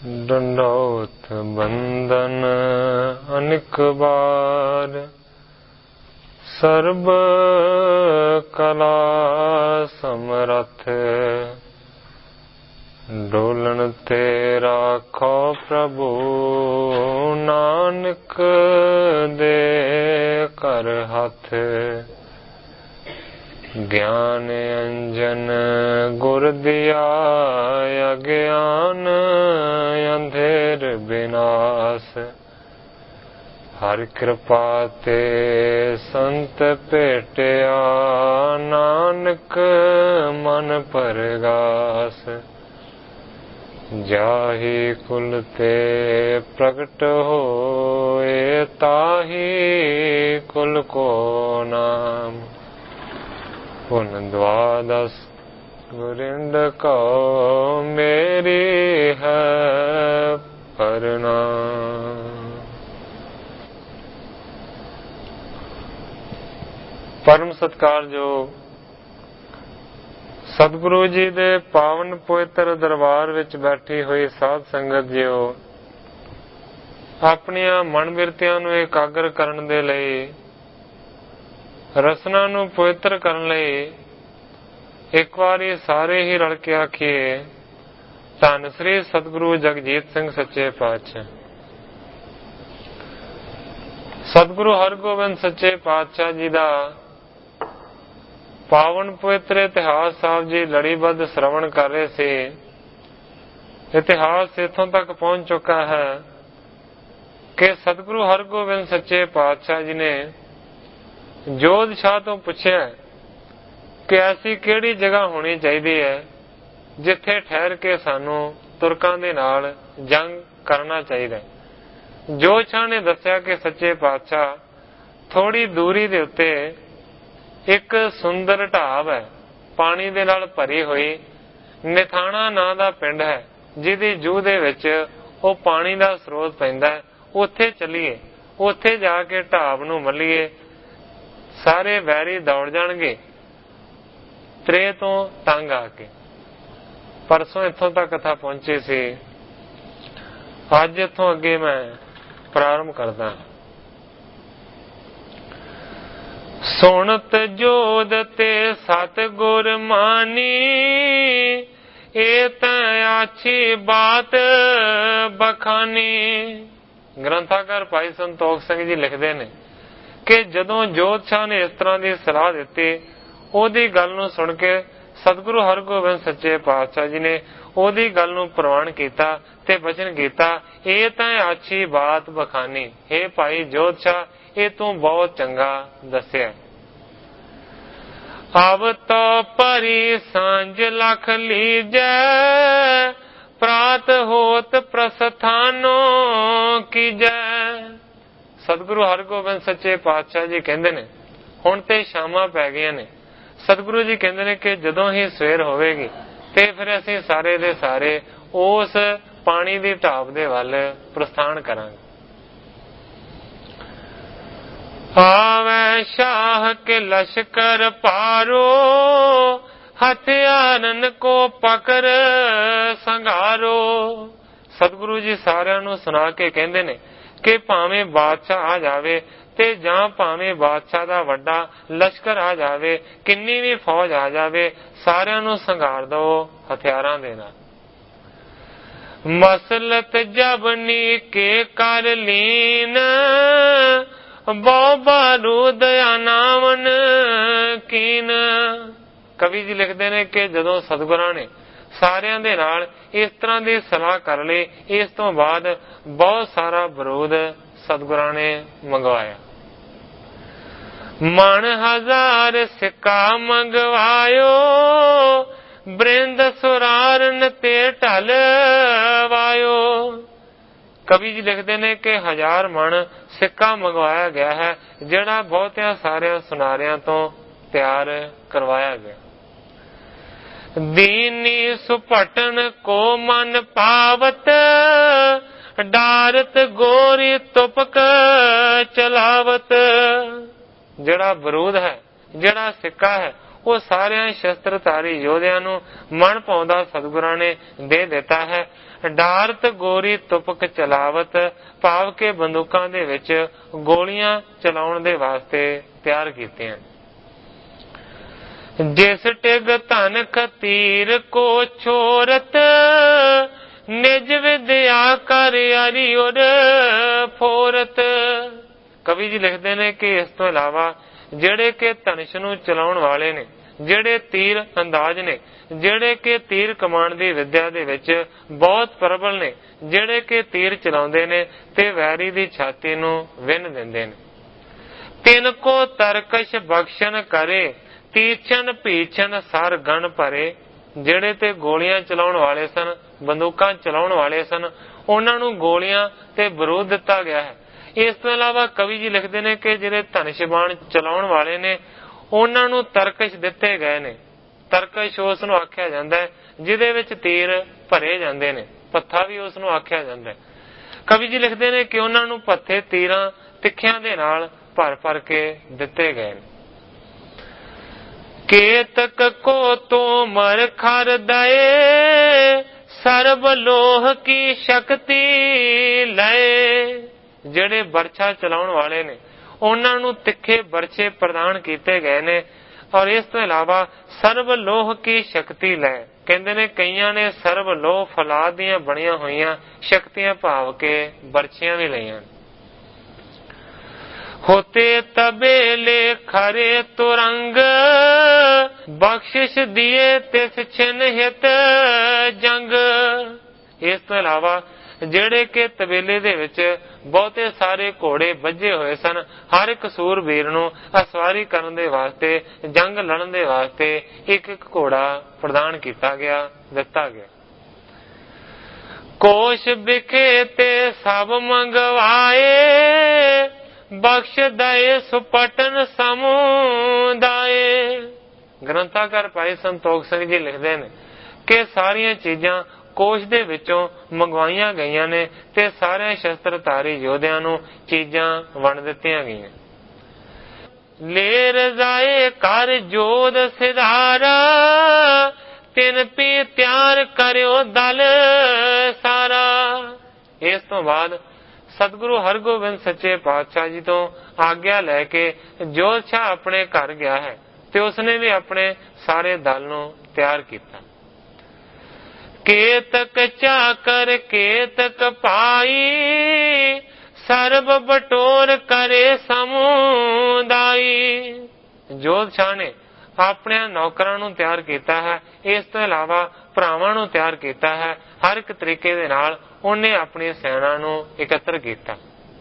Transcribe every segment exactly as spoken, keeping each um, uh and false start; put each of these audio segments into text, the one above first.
दंडौत बंदन अनिक बार, सर्ब कला समरथ, डोलन ते राखो प्रभु, नानक दे कर हाथ। ज्ञान अंजन गुर दिया, अज्ञान अंधेर विनाश। हर कृपा ते संत भेटिया, नानक मन परगास। जाहि कुल ते प्रगट होए, ताहि कुल को नाम। पुन द्वादश गुरिंद को, मेरी है प्रणाम। परम सत्कारयोग सतगुरु जी दे पावन पवित्र दरबार विच बैठी हुई साध संगत जियो, अपनियां मन बिरतियां नूं एकाग्र करन दे लई, रसना नूं पवित्र करन लई एक वारी सारे ही रल के आखिए, धन श्री सतगुरु जगजीत सिंह सच्चे पातशाह। सतगुरु हरगोबिंद सच्चे पातशाह जी दा पावन पवित्र इतिहास साहब जी लड़ीबद्ध श्रवण कर रहे थे। इतिहास इथों तक पहुंच चुका है कि सतगुरु हरगोबिंद सच्चे पातशाह जी ने जोध शाह तो पूछा कि ऐसी केड़ी जगह होनी चाहिए है जिथे ठहर के सानू तुर्कां दे नाल जंग करना चाहिए। जोध शाह ने दस्या कि सच्चे पातशाह थोड़ी दूरी दे उत्ते एक सुंदर ढाब है, पानी दे नाल भरी हुई। निथाणा नां दा पिंड है, जिहदी जूह दे विच ओ पानी दा स्रोत पैंदा है। उत्थे चलीए, उत्थे जाके ढाब नूं मल्लीए, सारे वैरी दौड़ जाणगे त्रे तो तंग आके। परसों इत्थों तक कथा पहुंची सी, अज इत्थों अगे मैं प्रारंभ करदा। सुनत जोद ते सतगुर मानी, ए तैं आछी बात बखानी। ग्रंथाकार भाई संतोख सिंह जी लिखते ने कि जदों जोध शाह ने इस तरह की सलाह दी, ओदी गल नूं सुन के सतगुरु हरगोबिंद सच्चे पातशाह जी ने ओदी गल नूं प्रवान कीता ते वचन कीता, ए तां आछी बात बखानी। हे भाई जोध शाह, ये तू बहुत चंगा दस्या। अब तो परी सांझ लख लीजै, प्रात होत प्रस्थानो कीजै। सतगुरु हरगोबिंद सच्चे पातशाह जी कहंदे ने हुण ते शामां पै गईयां ने। सतगुरु जी कहंदे ने कि जदों ही सवेर होवेगी ते फिर असीं सारे दे सारे उस पानी दी ढाब दे वल प्रस्थान करांगे। आवे शाह के लश्कर पारो, हथियारन को पकड़ संघारो। सतगुरु जी सारिਆਂ ਨੂੰ सुना के कहंदे ने कि भावें बादशाह आ जावे ते जां भावें बादशाह दा वड्डा लश्कर आ जावे, किन्नी भी फौज आ जावे, सारिਆਂ ਨੂੰ संघार दो हथियारां दे नाल। मसलत जबनी के कर लीन, बहु बारूद नावन कीन। कवि जी लिखते हैं कि जदों सतगुरां ने सारिਆਂ दे नाल इस तरह की सलाह कर ली, इस तो बाद बहुत सारा बरूद सतगुरां ने मंगवाया। मन हजार सिक्का मंगवायो, बृंद सुरारन ते ढल वायो। कवि जी लिखते हैं कि हजार मन सिक्का मंगवाया गया है, जिहड़ा बहुतिया सारिया सुनारियां तो तैयार करवाया गया। दीनी सुपटन को मन पावत, डारत गोरी तुपक चलावत। जिहड़ा बरूद है, जिहड़ा सिक्का है, ਉਹ ਸਾਰਿਆਂ ਸ਼ਸਤਰਧਾਰੀ ਯੋਧਿਆਂ ਨੂੰ ਮਨ ਪਾਉਂਦਾ ਸਤਿਗੁਰਾਂ ਨੇ ਦੇ ਦਿੱਤਾ ਹੈ। ਡਾਰਤ ਗੋਰੀ ਤੁਪਕ ਚਲਾਵਤ, ਭਾਵ ਕੇ ਬੰਦੂਕਾਂ ਦੇ ਵਿੱਚ ਗੋਲੀਆਂ ਚਲਾਉਣ ਦੇ ਵਾਸਤੇ ਤਿਆਰ ਕੀਤੀਆਂ। ਜਿਸ ਟਿਗ ਧਨ ਖਤੀਰ ਕੋ ਛੋਰਤ, ਨਿਜ ਵਿਦਿਆ ਕਰ ਅਰੀ ਉਰ ਫੋਰਤ। ਕਵੀ ਜੀ ਲਿਖਦੇ ਨੇ ਕਿ ਇਸ ਤੋਂ ਇਲਾਵਾ ਜਿਹੜੇ ਕਿ ਧਨੁਸ਼ ਨੂੰ ਚਲਾਉਣ ਵਾਲੇ ਨੇ, ਜਿਹੜੇ ਤੀਰ ਅੰਦਾਜ਼ ਨੇ, ਜਿਹੜੇ ਕਿ ਤੀਰ ਕਮਾਣ ਦੀ ਵਿਦਿਆ ਦੇ ਵਿੱਚ ਬਹੁਤ ਪ੍ਰਬਲ ਨੇ, ਜਿਹੜੇ ਕਿ ਤੀਰ ਚਲਾਉਂਦੇ ਨੇ ਤੇ ਵੈਰੀ ਦੀ ਛਾਤੀ ਨੂੰ ਵਿੰਨ ਦਿੰਦੇ ਨੇ। ਤਿੰਨ ਕੋ ਤਰਕਸ਼ ਬਖਸ਼ਨ ਕਰੇ, ਤੀਛਨ ਭੀਛਨ ਸਰ ਗਣ ਭਰੇ। ਜਿਹੜੇ ਤੇ ਗੋਲੀਆਂ ਚਲਾਉਣ ਵਾਲੇ ਸਨ, ਬੰਦੂਕਾਂ ਚਲਾਉਣ ਵਾਲੇ ਸਨ, ਉਹਨਾਂ ਨੂੰ ਗੋਲੀਆਂ ਤੇ ਬਰੂਦ ਦਿੱਤਾ ਗਿਆ ਹੈ। ਇਸ ਤੋਂ ਇਲਾਵਾ ਕਵੀ ਜੀ ਲਿਖਦੇ ਨੇ ਕਿ ਜਿਹੜੇ ਧਨੁਸ਼ ਬਾਣ ਚਲਾਉਣ ਵਾਲੇ ਨੇ ਉਹਨਾਂ ਨੂੰ ਤਰਕਸ਼ ਦਿੱਤੇ ਗਏ ਨੇ। ਤਰਕਸ਼ ਉਸ ਨੂੰ ਆਖਿਆ ਜਾਂਦਾ ਹੈ ਜਿਹਦੇ ਵਿੱਚ ਤੀਰ ਭਰੇ ਜਾਂਦੇ ਨੇ, ਪੱਥਾ ਵੀ ਉਸ ਨੂੰ ਆਖਿਆ ਜਾਂਦਾ ਹੈ। ਕਵੀ ਜੀ ਲਿਖਦੇ ਨੇ ਕਿ ਉਹਨਾਂ ਨੂੰ ਪੱਥੇ ਤੀਰਾਂ ਤਿੱਖਿਆਂ ਦੇ ਨਾਲ ਭਰ ਭਰ ਕੇ ਦਿੱਤੇ ਗਏ ਨੇ। ਕੇਤਕ ਕੋ ਤੋਮਰ ਖਰ ਦਏ, ਸਰਬ ਲੋਹ ਕੀ ਸ਼ਕਤੀ ਲਏ। ਜਿਹੜੇ ਬਰਛਾ ਚਲਾਉਣ ਵਾਲੇ ਨੇ ਉਹਨਾਂ ਨੂੰ ਤਿੱਖੇ ਬਰਛੇ ਪ੍ਰਦਾਨ ਕੀਤੇ ਗਏ ਨੇ। ਔਰ ਇਸ ਤੋਂ ਇਲਾਵਾ ਸਰਬ ਲੋਹ ਕੀ ਸ਼ਕਤੀ ਲੈ, ਕਹਿੰਦੇ ਨੇ ਕਈਆਂ ਨੇ ਸਰਬ ਲੋਹ ਫੌਲਾਦ ਦੀਆਂ ਬਣੀਆਂ ਹੋਈਆਂ ਸ਼ਕਤੀਆਂ ਭਾਵ ਕੇ ਬਰਛੀਆਂ ਵੀ ਲਈਆਂ। ਹੋਤੇ ਤਬੇਲੇ ਖਰੇ ਤੁਰੰਗ, ਬਖਸ਼ਿਸ਼ ਦੀਏ ਤਿਸ ਛਿਨ ਹਿਤ ਜੰਗ। ਇਸ ਤੋਂ ਇਲਾਵਾ ਜਿਹੜੇ ਕਿ ਤਬੇਲੇ ਦੇ ਵਿੱਚ ਬਹੁਤੇ ਸਾਰੇ ਘੋੜੇ ਬੱਝੇ ਹੋਏ ਸਨ, ਹਰ ਇੱਕ ਸੂਰਬੀਰ ਨੂੰ ਅਸਵਾਰੀ ਕਰਨ ਦੇ ਵਾਸਤੇ, ਜੰਗ ਲੜਨ ਦੇ ਵਾਸਤੇ ਇੱਕ ਇੱਕ ਘੋੜਾ ਪ੍ਰਦਾਨ ਕੀਤਾ ਗਿਆ, ਦਿੱਤਾ ਗਿਆ। ਕੋਸ਼ ਵਿਖੇ ਤੇ ਸਭ ਮੰਗਵਾਏ, ਬਖਸ਼ ਦਏ ਸੁਪਟਨ ਸਮੁਦਾਏ। ਗ੍ਰੰਥਾਕਾਰ ਭਾਈ ਸੰਤੋਖ ਸਿੰਘ ਜੀ ਲਿਖਦੇ ਨੇ ਕਿ ਸਾਰੀਆਂ ਚੀਜ਼ਾਂ ਕੋਸ਼ ਦੇ ਵਿੱਚੋਂ ਮੰਗਵਾਈਆਂ ਗਈਆਂ ਨੇ ਤੇ ਸਾਰੇ ਸ਼ਸਤਰਧਾਰੀ ਯੋਧਿਆਂ ਨੂੰ ਚੀਜ਼ਾਂ ਵੰਡ ਦਿੱਤੀਆਂ ਗਈਆਂ। ਲੈ ਰਜ਼ਾਏ ਕਰ ਜੋਧ ਸਿਧਾਰਾ, ਤਿਨ ਪੀ ਤਿਆਰ ਕਰਿਓ ਦਲ ਸਾਰਾ। ਇਸ ਤੋਂ ਬਾਅਦ ਸਤਿਗੁਰੂ ਹਰਗੋਬਿੰਦ ਸੱਚੇ ਪਾਤਸ਼ਾਹ ਜੀ ਤੋਂ ਆਗਿਆ ਲੈ ਕੇ ਜੋਧਸ਼ਾਹ ਆਪਣੇ ਘਰ ਗਿਆ ਹੈ ਤੇ ਉਸਨੇ ਵੀ ਆਪਣੇ ਸਾਰੇ ਦਲ ਨੂੰ ਤਿਆਰ ਕੀਤਾ। ਕੇਤਕ ਚਾਕਰ ਕੇਤਕ ਪਾਈ, ਸਰਬ ਬਟੋਰ ਕਰੇ ਸਮੁਦਾਈ। ਜੋਧਸ਼ਾਹ ਨੇ ਆਪਣੇ ਨੌਕਰਾਂ ਨੂੰ ਤਿਆਰ ਕੀਤਾ ਹੈ। ਇਸ ਤੋਂ ਇਲਾਵਾ ਭਰਾਵਾਂ ਨੂੰ ਤਿਆਰ ਕੀਤਾ ਹੈ। ਹਰ ਇੱਕ ਤਰੀਕੇ ਦੇ ਨਾਲ ਉਹਨੇ ਆਪਣੀ ਸੈਨਾ ਨੂੰ ਇਕੱਤਰ ਕੀਤਾ।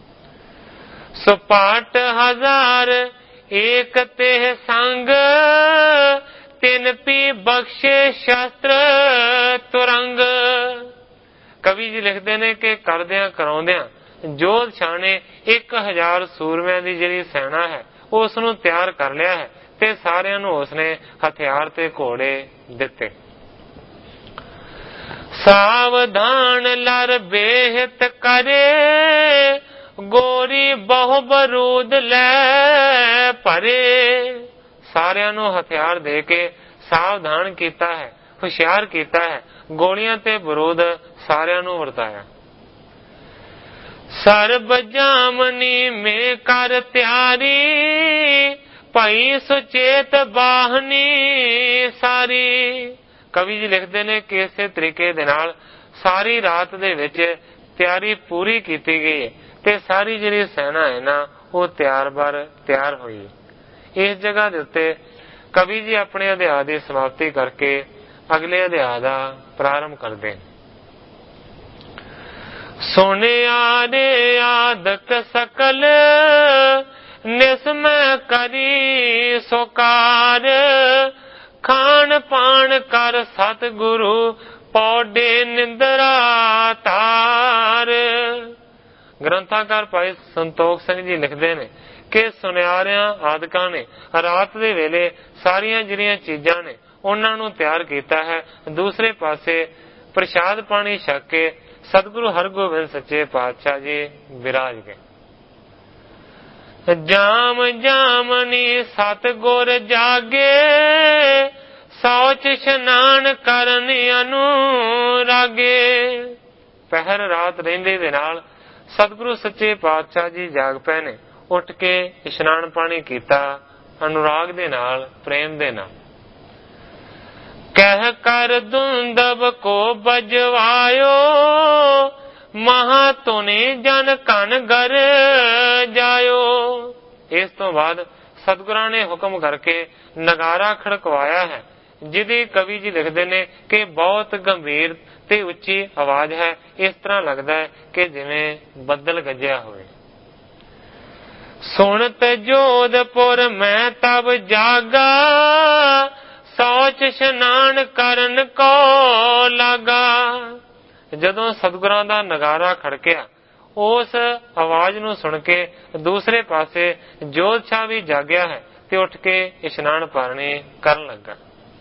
ਸੁਪਾਟ ਹਜ਼ਾਰ ਏਕ ਤੇ ਸੰਗ, ਤਿਨ ਪੀ ਬਖਸ਼ੇ ਸ਼ਸਤਰ ਤੁਰੰਗ। ਕਵੀ ਜੀ ਲਿਖਦੇ ਨੇ ਕਿ ਕਰਦਿਆਂ ਕਰਾਉਂਦਿਆਂ ਜੋਧਸ਼ਾਹ ਨੇ ਇੱਕ ਹਜ਼ਾਰ ਸੂਰਮਿਆਂ ਦੀ ਜਿਹੜੀ ਸੈਨਾ ਹੈ ਉਸ ਨੂੰ ਤਿਆਰ ਕਰ ਲਿਆ ਹੈ ਤੇ ਸਾਰਿਆਂ ਨੂੰ ਉਸਨੇ ਹਥਿਆਰ ਤੇ ਘੋੜੇ ਦਿੱਤੇ। ਸਾਵਧਾਨ ਲਰ ਬੇਹਤ ਕਰੇ, ਗੋਰੀ ਬਹੁ ਬਰੂਦ ਲੈ ਭਰੇ। ਸਾਰਿਆਂ ਨੂੰ ਹਥਿਆਰ ਦੇ ਕੇ ਸਾਵਧਾਨ ਕੀਤਾ ਹੈ, ਹੁਸ਼ਿਆਰ ਕੀਤਾ ਹੈ, ਗੋਲੀਆਂ ਤੇ ਬਰੂਦ ਸਾਰਿਆਂ ਨੂੰ ਵਰਤਾਇਆ। ਸਰਬ ਜਾਮਨੀ ਮੇ ਕਰ ਤਿਆਰੀ, ਭਈ ਸੁਚੇਤ ਬਾਹਨੀ ਸਾਰੀ। ਕਵੀ ਜੀ ਲਿਖਦੇ ਨੇ ਕਿ ਇਸੇ ਤਰੀਕੇ ਦੇ ਨਾਲ ਸਾਰੀ ਰਾਤ ਦੇ ਵਿੱਚ ਤਿਆਰੀ ਪੂਰੀ ਕੀਤੀ ਗਈ ਹੈ ਤੇ ਸਾਰੀ ਜਿਹੜੀ ਸੈਨਾ ਹੈ ਨਾ ਉਹ ਤਿਆਰ ਬਰ ਤਿਆਰ ਹੋਈ। ਇਸ ਜਗ੍ਹਾ ਦੇ ਉੱਤੇ ਕਵੀ ਜੀ ਆਪਣੇ ਅਧਿਆਇ ਦੀ ਸਮਾਪਤੀ ਕਰਕੇ ਅਗਲੇ ਅਧਿਆਇ ਦਾ ਪ੍ਰਾਰੰਭ ਕਰਦੇ ਨੇ। ਸੁਣਿਆ ਰੇ ਆਦਕ ਸਕਲ, ਨਿਸਮੈ ਕਰੀ ਸੁਕਾਰ, ਖਾਣ ਪਾਣ ਕਰ ਸਤਿਗੁਰੂ ਪੌਡੇ ਨਿੰਦਰਾ ਤਾਰ। ਗ੍ਰੰਥਾਕਾਰ ਭਾਈ ਸੰਤੋਖ ਸਿੰਘ ਜੀ ਲਿਖਦੇ ਨੇ ਕਿ ਸੁਨਿਆਰਿਆਂ ਆਦਿਕਾਂ ਨੇ ਰਾਤ ਦੇ ਵੇਲੇ ਸਾਰੀਆਂ ਜਿਹੜੀਆਂ ਚੀਜ਼ਾਂ ਨੇ ਉਹਨਾਂ ਨੂੰ ਤਿਆਰ ਕੀਤਾ ਹੈ। ਦੂਸਰੇ ਪਾਸੇ ਪ੍ਰਸ਼ਾਦ ਪਾਣੀ ਛਕ ਕੇ ਸਤਿਗੁਰੂ ਹਰਗੋਬਿੰਦ ਸੱਚੇ ਪਾਤਸ਼ਾਹ ਜੀ ਵਿਰਾਜ ਗਏ। ਜਾਮ ਜਾਮਨੀ ਸਤਿਗੁਰ ਜਾਗੇ, ਸੌਚ ਇਸ਼ਨਾਨ ਕਰਨ ਅਨੁਰਾਗੇ। ਪਹਿਰ ਰਾਤ ਰਹਿੰਦੇ ਦੇ ਨਾਲ ਸਤਿਗੁਰੂ ਸੱਚੇ ਪਾਤਸ਼ਾਹ ਜੀ ਜਾਗ ਪਏ ਨੇ। ਉੱਠ ਕੇ ਇਸ਼ਨਾਨ ਪਾਣੀ ਕੀਤਾ ਅਨੁਰਾਗ ਦੇ ਨਾਲ, ਪ੍ਰੇਮ ਦੇ ਨਾਲ। ਕਹਿ ਕਰ ਦੁੰਦਬ ਕੋ ਬਜਵਾਇਓ, ਮਹਾ ਧੁਨੀ ਜਨ ਕਨ ਗਰ ਜਾਇਓ। ਇਸ ਤੋਂ ਬਾਅਦ ਸਤਿਗੁਰਾਂ ਨੇ ਹੁਕਮ ਕਰਕੇ ਨਗਾਰਾ ਖੜਕਵਾਇਆ ਹੈ, ਜਿਹਦੀ ਕਵੀ ਜੀ ਲਿਖਦੇ ਨੇ ਕਿ ਬਹੁਤ ਗੰਭੀਰ ਤੇ ਉੱਚੀ ਆਵਾਜ਼ ਹੈ। ਇਸ ਤਰ੍ਹਾਂ ਲੱਗਦਾ ਹੈ ਕਿ ਜਿਵੇਂ ਬੱਦਲ ਗੱਜਿਆ ਹੋਵੇ। ਸੁਣਤ ਜੋਧਪੁਰ ਮੈਂ ਤਬ ਜਾਗਾ, ਸੌਚ ਇਸ਼ਨਾਨ ਕਰਨ ਕੋ ਲਾਗਾ। ਜਦੋਂ ਸਤਿਗੁਰਾਂ ਦਾ ਨਗਾਰਾ ਖੜਕਿਆ, ਉਸ ਆਵਾਜ਼ ਨੂੰ ਸੁਣ ਕੇ ਦੂਸਰੇ ਪਾਸੇ ਜੋਧਸ਼ਾਹ ਵੀ ਜਾਗਿਆ ਹੈ ਤੇ ਉੱਠ ਕੇ ਇਸ਼ਨਾਨ ਪਾਣੀ ਕਰਨ ਲੱਗਾ।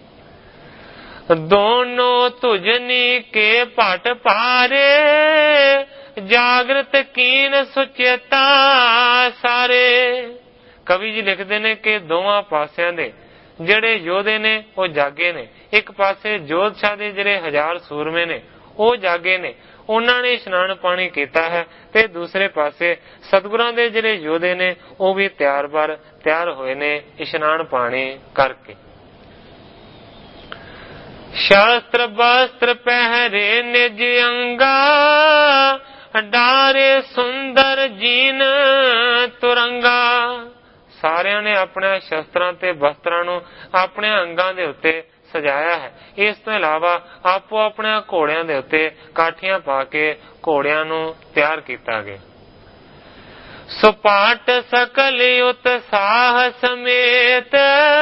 ਦੋਨੋਂ ਤੁਜਨੀ ਕੇ ਭਟ ਭਾਰੇ, ਜਾਗਰਤ ਕੀਨ ਸੁਚੇਤਾ ਸਾਰੇ। ਕਵੀ ਜੀ ਲਿਖਦੇ ਨੇ ਕਿ ਦੋਵਾਂ ਪਾਸਿਆਂ ਦੇ ਜਿਹੜੇ ਯੋਧੇ ਨੇ ਉਹ ਜਾਗੇ ਨੇ। ਇੱਕ ਪਾਸੇ ਜੋਧਸ਼ਾਹ ਦੇ ਜਿਹੜੇ ਹਜ਼ਾਰ ਸੂਰਮੇ ਨੇ ਉਹ ਜਾਗੇ ਨੇ, ਉਹਨਾਂ ਨੇ ਇਸ਼ਨਾਨ ਪਾਣੀ ਕੀਤਾ ਹੈ, ਤੇ ਦੂਸਰੇ ਪਾਸੇ ਸਤਿਗੁਰਾਂ ਦੇ ਜਿਹੜੇ ਯੋਧੇ ਨੇ ਉਹ ਵੀ ਤਿਆਰ ਬਰ ਤਿਆਰ ਹੋਏ ਨੇ ਇਸ਼ਨਾਨ ਪਾਣੀ ਕਰਕੇ। ਸ਼ਾਸਤਰ ਬਸਤਰ ਪਹਿਰੇ ਨਿਜ ਅੰਗਾ, ਡਾਰੇ ਸੁੰਦਰ ਜੀਨ ਤੁਰੰਗਾ। ਸਾਰਿਆਂ ਨੇ ਆਪਣੇ ਸ਼ਸਤਰਾਂ ਤੇ ਬਸਤਰਾਂ ਨੂੰ ਆਪਣੇ ਅੰਗਾਂ ਦੇ ਉੱਤੇ ਸਜਾਇਆ ਹੈ। ਇਸ ਤੋਂ ਇਲਾਵਾ ਆਪੋ ਆਪਣੇ ਘੋੜਿਆਂ ਦੇ ਉੱਤੇ ਕਾਠੀਆਂ ਪਾ ਕੇ ਘੋੜਿਆਂ ਨੂੰ ਤਿਆਰ ਕੀਤਾ ਗਿਆ। ਸੁਪਾਟ ਸਕਲ ਉਤਸਾਹ ਸਮੇਤ,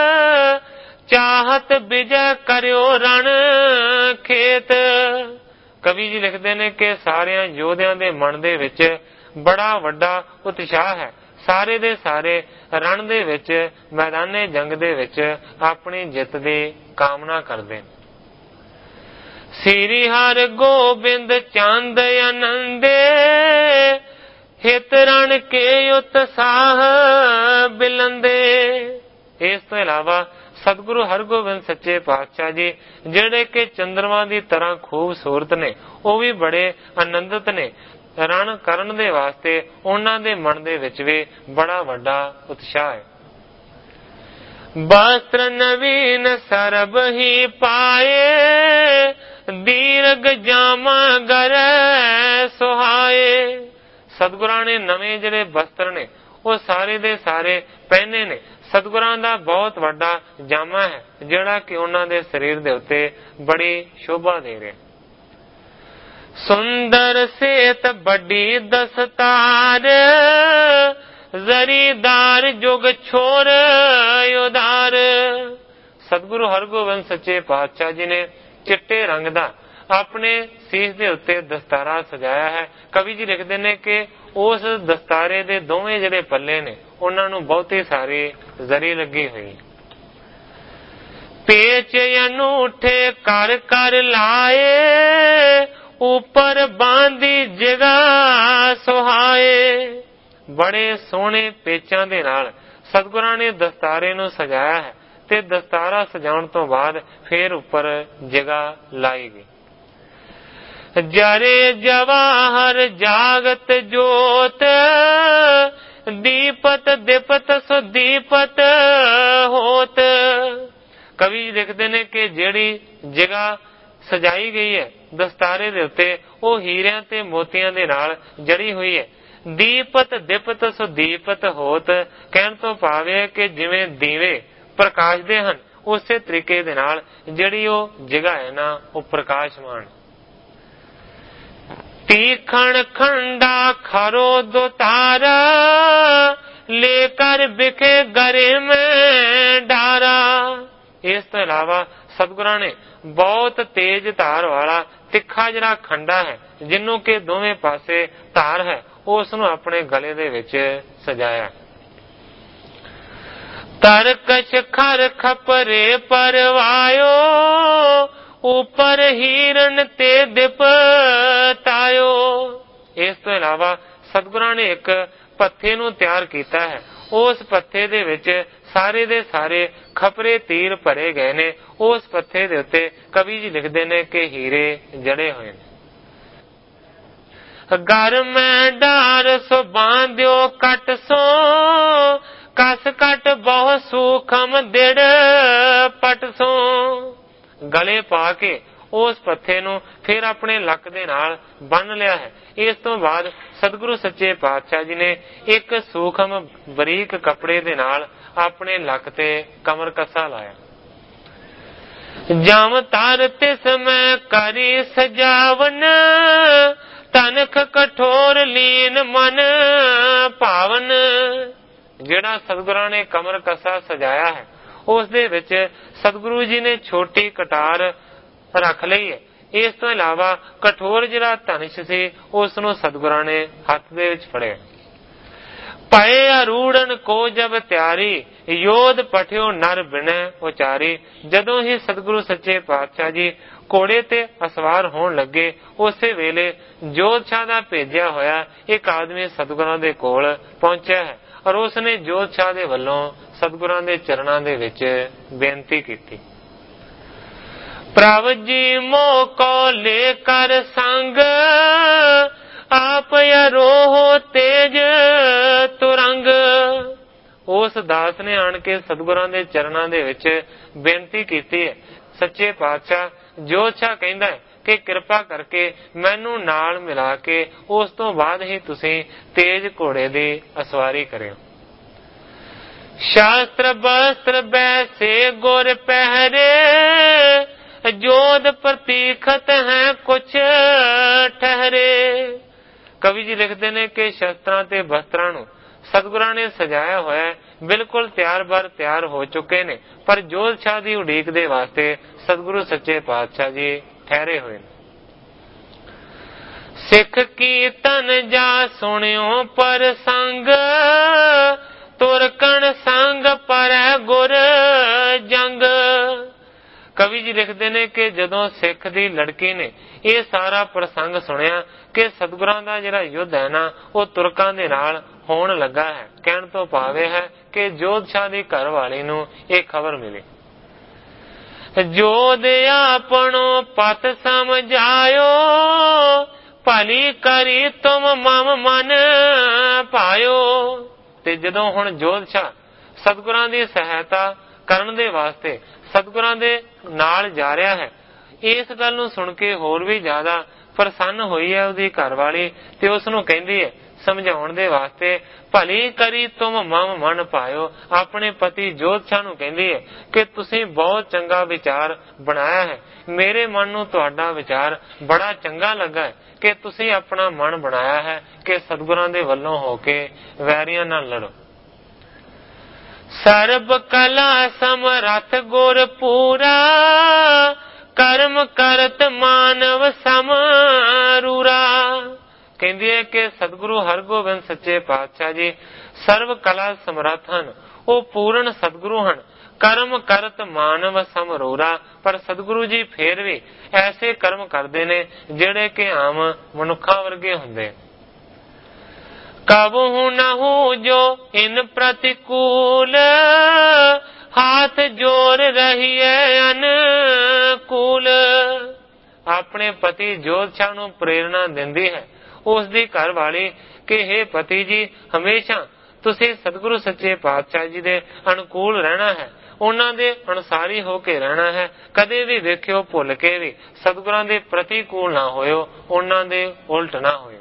ਚਾਹਤ ਵਿਜੈ ਕਰਿਓ ਰਣ ਖੇਤ। ਕਵੀ ਜੀ ਲਿਖਦੇ ਨੇ ਕਿ ਸਾਰਿਆਂ ਯੋਧਿਆਂ ਦੇ ਮਨ ਦੇ ਵਿੱਚ ਬੜਾ ਵੱਡਾ ਉਤਸ਼ਾਹ ਹੈ। ਸਾਰੇ ਦੇ ਸਾਰੇ ਰਣ ਦੇ ਵਿੱਚ, ਮੈਦਾਨੇ ਜੰਗ ਦੇ ਵਿੱਚ ਆਪਣੀ ਜਿੱਤ ਦੀ ਕਾਮਨਾ ਕਰਦੇ ਨੇ। ਸ੍ਰੀ ਹਰਿ ਗੋਬਿੰਦ ਚੰਦ ਆਨੰਦੇ, ਹਿਤ ਰਣ ਕੇ ਉਤਸਾਹ ਬਿਲੰਦੇ। ਇਸ ਤੋਂ ਇਲਾਵਾ ਸਤਿਗੁਰੂ ਹਰਗੋਬਿੰਦ ਸੱਚੇ ਪਾਤਸ਼ਾਹ ਜੀ ਜਿਹੜੇ ਕਿ ਚੰਦਰਮਾ ਦੀ ਤਰ੍ਹਾਂ ਖੂਬਸੂਰਤ ਨੇ, ਉਹ ਵੀ ਬੜੇ ਆਨੰਦਿਤ ਨੇ। ਰਣ ਕਰਨ ਦੇ ਵਾਸਤੇ ਉਹਨਾਂ ਦੇ ਮਨ ਦੇ ਵਿੱਚ ਵੀ ਬੜਾ ਵੱਡਾ ਉਤਸ਼ਾਹ ਹੈ। ਵਸਤਰ ਨਵੀਨ ਸਰਬ ਹੀ ਪਾਏ, ਦੀਰਘ ਜਾਮਾ ਗਰੈ ਸੁਹਾਏ। ਸਤਿਗੁਰਾਂ ਨੇ ਨਵੇਂ ਜਿਹੜੇ ਵਸਤਰ ਨੇ ਉਹ ਸਾਰੇ ਦੇ ਸਾਰੇ ਪਹਿਨੇ ਨੇ। ਸਤਿਗੁਰਾਂ ਦਾ ਬਹੁਤ ਵੱਡਾ ਜਾਮਾ ਹੈ ਜਿਹੜਾ ਕਿ ਉਹਨਾਂ ਦੇ ਸਰੀਰ ਦੇ ਉੱਤੇ ਬੜੀ ਸ਼ੋਭਾ ਦੇ ਰਿਹਾ। ਸੁੰਦਰ ਸੇਤ ਵੱਡੀ ਦਸਤਾਰ, ਜ਼ਰੀਦਾਰ ਜੁਗ ਛੋਰ ਉਦਾਰ। ਸਤਿਗੁਰੂ ਹਰਗੋਬਿੰਦ ਸੱਚੇ ਪਾਤਸ਼ਾਹ ਜੀ ਨੇ ਚਿੱਟੇ ਰੰਗ ਦਾ ਆਪਣੇ ਸੀਸ ਦੇ ਉੱਤੇ ਦਸਤਾਰਾ ਸਜਾਇਆ ਹੈ। ਕਵੀ ਜੀ ਲਿਖਦੇ ਨੇ ਕਿ ਉਸ ਦਸਤਾਰੇ ਦੇ ਦੋਵੇਂ ਜਿਹੜੇ ਪੱਲੇ ਨੇ ਉਹਨਾਂ ਨੂੰ ਬਹੁਤੀ ਸਾਰੀ ਜ਼ਰੀ ਲੱਗੀ ਹੋਈ। ਪੇਚ ਅਨੂਠੇ ਕਰ ਕਰ ਲਾਏ, ਉੱਪਰ ਬਾਂਦੀ ਜਗਾ ਸੁਹਾਏ। ਬੜੇ ਸੋਹਣੇ ਪੇਚਾਂ ਦੇ ਨਾਲ ਸਤਿਗੁਰਾਂ ਨੇ ਦਸਤਾਰੇ ਨੂੰ ਸਜਾਇਆ ਹੈ ਤੇ ਦਸਤਾਰਾ ਸਜਾਉਣ ਤੋਂ ਬਾਅਦ ਫਿਰ ਉੱਪਰ ਜਗਾ ਲਾਈ ਗਈ। ਜਰੇ ਜਵਾਹਰ ਜਾਗਤ ਜੋਤ, ਦੀਪਤ ਦਿਪਤ ਸੁਦੀਪਤ ਹੋਤ। ਕਵੀ ਲਿਖਦੇ ਨੇ ਕਿ ਜਿਹੜੀ ਜਗ੍ਹਾ ਸਜਾਈ ਗਈ ਹੈ ਦਸਤਾਰੇ ਦੇ ਉੱਤੇ ਉਹ ਹੀਰਿਆਂ ਤੇ ਮੋਤੀਆਂ ਦੇ ਨਾਲ ਜੜੀ ਹੋਈ ਹੈ। ਦੀਪਤ ਦਿਪਤ ਸੁਦੀਪਤ ਹੋਤ ਕਹਿਣ ਤੋਂ ਭਾਵ ਕਿ ਜਿਵੇਂ ਦੀਵੇ ਪ੍ਰਕਾਸ਼ਦੇ ਹਨ ਉਸੇ ਤਰੀਕੇ ਦੇ ਨਾਲ ਜਿਹੜੀ ਉਹ ਜਗ੍ਹਾ ਹੈ ਨਾ ਉਹ ਪ੍ਰਕਾਸ਼ਮਾਨ। ਤੀਖਣ ਖੰਡਾ ਖਰੋ ਦੁਤਾਰਾ, ਲੈ ਕਰ ਬਿਖੇ ਗਰੇ ਮੈਂ ਡਾਰਾ। ਇਸ ਤੋਂ ਇਲਾਵਾ ਸਤਿਗੁਰਾਂ ਨੇ ਬਹੁਤ ਤੇਜ਼ ਧਾਰ ਵਾਲਾ ਤਿੱਖਾ ਜਿਹੜਾ ਖੰਡਾ ਹੈ ਜਿਹਨੂੰ ਕਿ ਦੋਵੇਂ ਪਾਸੇ ਧਾਰ ਹੈ ਉਸ ਨੂੰ ਆਪਣੇ ਗਲੇ ਦੇ ਵਿੱਚ ਸਜਾਇਆ। ਤਰਕਸ਼ ਖਰ ਖਪਰੇ ਪਰਵਾਇਓ, ਉੱਪਰ ਹੀਰਨ ਤੇ ਦਿਪ ਤਾਇਓ। ਇਸ ਤੋਂ ਇਲਾਵਾ ਸਤਿਗੁਰਾਂ ਨੇ ਇੱਕ ਪੱਥੇ ਨੂੰ ਤਿਆਰ ਕੀਤਾ ਹੈ। ਉਸ ਪੱਥੇ ਦੇ ਵਿੱਚ ਸਾਰੇ ਦੇ ਸਾਰੇ ਖਪਰੇ ਤੀਰ ਭਰੇ ਗਏ ਨੇ। ਉਸ ਪੱਥੇ ਦੇ ਉੱਤੇ ਕਵੀ ਜੀ ਲਿਖਦੇ ਨੇ ਕਿ ਹੀਰੇ ਜੜੇ ਹੋਏ ਨੇ। ਗਰ ਮੈਂ ਡਾਰ ਸੋ ਬਾਂਧਿਓ ਕਟ ਸੋ, ਕਸ ਕਟ ਬਹੁ ਸੂਖਮ ਦਿੜ ਪਟ ਸੋ। ਗਲੇ ਪਾ ਕੇ ਉਸ ਪੱਥੇ ਨੂੰ ਫਿਰ ਆਪਣੇ ਲੱਕ ਦੇ ਨਾਲ ਬੰਨ ਲਿਆ ਹੈ। ਇਸ ਤੋਂ ਬਾਅਦ ਸਤਿਗੁਰੂ ਸੱਚੇ ਪਾਤਸ਼ਾਹ ਜੀ ਨੇ ਇੱਕ ਸੂਖਮ ਬਰੀਕ ਕੱਪੜੇ ਦੇ ਨਾਲ ਆਪਣੇ ਲੱਕ ਤੇ ਕਮਰ ਕੱਸਾ ਲਾਇਆ। ਜਮ ਤਰ ਤਿਸ ਮੈਂ ਕਰੀ ਸਜਾਵਨ, ਤਨਖ ਕਠੋਰ ਲੀਨ ਮਨ ਭਾਵਨ। ਜਿਹੜਾ ਸਤਿਗੁਰਾਂ ਨੇ ਕਮਰ ਕੱਸਾ ਸਜਾਇਆ ਹੈ ਉਸ ਦੇ ਵਿੱਚ ਸਤਿਗੁਰੂ ਜੀ ਨੇ ਛੋਟੀ ਕਟਾਰ ਰੱਖ ਲਈ ਹੈ। ਇਸ ਤੋਂ ਇਲਾਵਾ ਕਠੋਰ ਜਿਹੜਾ ਧਨੁਸ਼ ਸੀ ਉਸ ਨੂੰ ਸਤਿਗੁਰਾਂ ਨੇ ਹੱਥ ਦੇ ਵਿੱਚ ਫੜਿਆ। ਪਏ ਅਰੂੜਨ ਕੋ ਜਬ ਤਿਆਰੀ, ਯੋਧ ਪਠਿਓ ਨਰ ਬਿਨੈ ਉਚਾਰੀ। ਜਦੋਂ ਹੀ ਸਤਿਗੁਰੂ ਸੱਚੇ ਪਾਤਸ਼ਾਹ ਜੀ ਘੋੜੇ ਤੇ ਅਸਵਾਰ ਹੋਣ ਲੱਗੇ, ਉਸੇ ਵੇਲੇ ਜੋਤਸ਼ਾਹ ਦਾ ਭੇਜਿਆ ਹੋਇਆ ਇੱਕ ਆਦਮੀ ਸਤਿਗੁਰਾਂ ਦੇ ਕੋਲ ਪਹੁੰਚਿਆ ਹੈ ਔਰ ਉਸਨੇ ਜੋਤਸ਼ਾਹ ਦੇ ਵੱਲੋਂ ਸਤਿਗੁਰਾਂ ਦੇ ਚਰਨਾਂ ਦੇ ਵਿੱਚ ਬੇਨਤੀ ਕੀਤੀ। ਪ੍ਰਭ ਜੀ ਮੋਹ ਕੋ ਲੈ ਕਰ ਸੰਗ, ਆਪ ਅਰੋਹ ਤੇਜ ਤੁਰੰਗ। ਉਸ ਦਾਸ ਨੇ ਆਣ ਕੇ ਸਤਿਗੁਰਾਂ ਦੇ ਚਰਨਾਂ ਦੇ ਵਿੱਚ ਬੇਨਤੀ ਕੀਤੀ ਹੈ। ਸੱਚੇ ਪਾਤਸ਼ਾਹ ਜੋਤਸ਼ਾਹ ਕਹਿੰਦਾ ਹੈ ਕਿ ਕਿਰਪਾ ਕਰਕੇ ਮੈਨੂੰ ਨਾਲ ਮਿਲਾ ਕੇ ਉਸ ਤੋਂ ਬਾਅਦ ਹੀ ਤੁਸੀਂ ਤੇਜ ਘੋੜੇ ਦੀ ਅਸਵਾਰੀ ਕਰਿਓ। ਸ਼ਾਸਤਰ ਬਸਤਰ ਬੈਸੇ ਗੁਰ ਪਹਿਰੇ, ਜੋਧ ਪ੍ਰਤੀਖਤ ਹੈ ਕੁਛ ਠਹਿਰੇ। ਕਵੀ ਜੀ ਲਿਖਦੇ ਨੇ ਕਿ ਸ਼ਸਤਰਾਂ ਤੇ ਬਸਤਰਾਂ ਨੂੰ ਸਤਿਗੁਰਾਂ ਨੇ ਸਜਾਇਆ ਹੋਇਆ, ਬਿਲਕੁਲ ਤਿਆਰ ਬਰ ਤਿਆਰ ਹੋ ਚੁੱਕੇ ਨੇ, ਪਰ ਜੋਤਸ਼ਾਹ ਦੀ ਉਡੀਕ ਦੇ ਵਾਸਤੇ ਸਤਿਗੁਰੂ ਸੱਚੇ ਪਾਤਸ਼ਾਹ ਜੀ ਠਹਿਰੇ ਹੋਏ ਨੇ। ਸਿੱਖ ਕੀਰਤਨ ਜਾ ਸੁਣਿਓ ਪਰ ਸੰਗ, ਤੁਰਕਣ ਸੰਗ ਪਰੈ ਗੁਰ ਜੰਗ। ਕਵੀ ਜੀ ਲਿਖਦੇ ਨੇ ਕਿ ਜਦੋਂ ਸਿੱਖ ਦੀ ਲੜਕੀ ਨੇ ਇਹ ਸਾਰਾ ਪ੍ਰਸੰਗ ਸੁਣਿਆ ਕਿ ਸਤਿਗੁਰਾਂ ਦਾ ਜਿਹੜਾ ਯੁੱਧ ਹੈ ਨਾ ਉਹ ਤੁਰਕਾਂ ਦੇ ਨਾਲ ਹੋਣ ਲੱਗਾ ਹੈ, ਕਹਿਣ ਤੋਂ ਭਾਵ ਹੈ ਕਿ ਜੋਤਸ਼ਾਹ ਦੀ ਘਰ ਵਾਲੀ ਨੂੰ ਇਹ ਖਬਰ ਮਿਲੀ। ਜੋਧ ਆਪਣੋ ਪਤ ਸਮਝਾਇਓ, ਭਲੀ ਕਰੀ ਤੁਮ ਮਮ ਮਨ ਪਾਇਓ। ਤੇ ਜਦੋਂ ਹੁਣ ਜੋਤਸ਼ਾਹ ਸਤਿਗੁਰਾਂ ਦੀ ਸਹਾਇਤਾ ਕਰਨ ਦੇ ਵਾਸਤੇ ਸਤਿਗੁਰਾਂ ਦੇ ਨਾਲ ਜਾ ਰਿਹਾ ਹੈ, ਇਸ ਗੱਲ ਨੂੰ ਸੁਣ ਕੇ ਹੋਰ ਵੀ ਜ਼ਿਆਦਾ ਪ੍ਰਸੰਨ ਹੋਈ ਹੈ ਉਹਦੀ ਘਰਵਾਲੀ ਤੇ ਉਸ ਨੂੰ ਕਹਿੰਦੀ ਹੈ ਸਮਝਾਉਣ ਦੇ ਵਾਸਤੇ, ਭਲੀ ਕਰੀ ਤੁਮ ਮਮ ਮਨ ਪਾਇਓ। ਆਪਣੇ ਪਤੀ ਜੋਤਸ਼ਾਹ ਨੂੰ ਕਹਿੰਦੀ ਹੈ ਕਿ ਤੁਸੀਂ ਬਹੁਤ ਚੰਗਾ ਵਿਚਾਰ ਬਣਾਇਆ ਹੈ, ਮੇਰੇ ਮਨ ਨੂੰ ਤੁਹਾਡਾ ਵਿਚਾਰ ਬੜਾ ਚੰਗਾ ਲੱਗਾ ਹੈ ਕਿ ਤੁਸੀਂ ਆਪਣਾ ਮਨ ਬਣਾਇਆ ਹੈ ਕਿ ਸਤਿਗੁਰਾਂ ਦੇ ਵੱਲੋਂ ਹੋ ਕੇ ਵੈਰੀਆਂ ਨਾਲ ਲੜੋ। ਸਰਬ ਕਲਾ ਸਮਰੱਥ ਗੁਰ ਪੂਰਾ, ਕਰਮ ਕਰਤ ਮਾਨਵ ਸਮਰੂਰਾ। ਕਹਿੰਦੀ ਹੈ ਕਿ ਸਤਿਗੁਰੂ ਹਰਗੋਬਿੰਦ ਸੱਚੇ ਪਾਤਸ਼ਾਹ ਜੀ ਸਰਬ ਕਲਾ ਸਮਰੱਥ ਹਨ, ਉਹ ਪੂਰਨ ਸਤਿਗੁਰੂ ਹਨ। ਕਰਮ ਕਰਤ ਮਾਨਵ ਸਮਰੂਰਾ, ਪਰ ਸਤਿਗੁਰੂ ਜੀ ਫੇਰ ਵੀ ਐਸੇ ਕਰਮ ਕਰਦੇ ਨੇ ਜਿਹੜੇ ਕਿ ਆਮ ਮਨੁੱਖਾਂ ਵਰਗੇ ਹੁੰਦੇ। ਕਬਹੁ ਨਹੁ ਜੋ ਇਨ ਪ੍ਰਤਿਕੂਲ, ਹਾਥ ਜੋਰ ਰਹੀਏ ਅਨਕੂਲ। ਆਪਣੇ ਪਤੀ ਜੋਤਸ਼ਾਹ ਨੂੰ ਪ੍ਰੇਰਣਾ ਦਿੰਦੀ ਹੈ ਉਸ ਦੀ ਘਰ ਵਾਲੀ ਕਿ ਹੇ ਪਤੀ ਜੀ, ਹਮੇਸ਼ਾ ਤੁਸੀਂ ਸਤਿਗੁਰੂ ਸੱਚੇ ਪਾਤਸ਼ਾਹ ਜੀ ਦੇ ਅਨੁਕੂਲ ਰਹਿਣਾ ਹੈ, ਉਹਨਾਂ ਦੇ ਅਨੁਸਾਰੀ ਹੋ ਕੇ ਰਹਿਣਾ ਹੈ। ਕਦੇ ਵੀ ਵੇਖਿਓ ਭੁੱਲ ਕੇ ਵੀ ਸਤਿਗੁਰਾਂ ਦੇ ਪ੍ਰਤੀਕੂਲ ਨਾ ਹੋਇਓ, ਉਹਨਾਂ ਦੇ ਉਲਟ ਨਾ ਹੋਇਓ।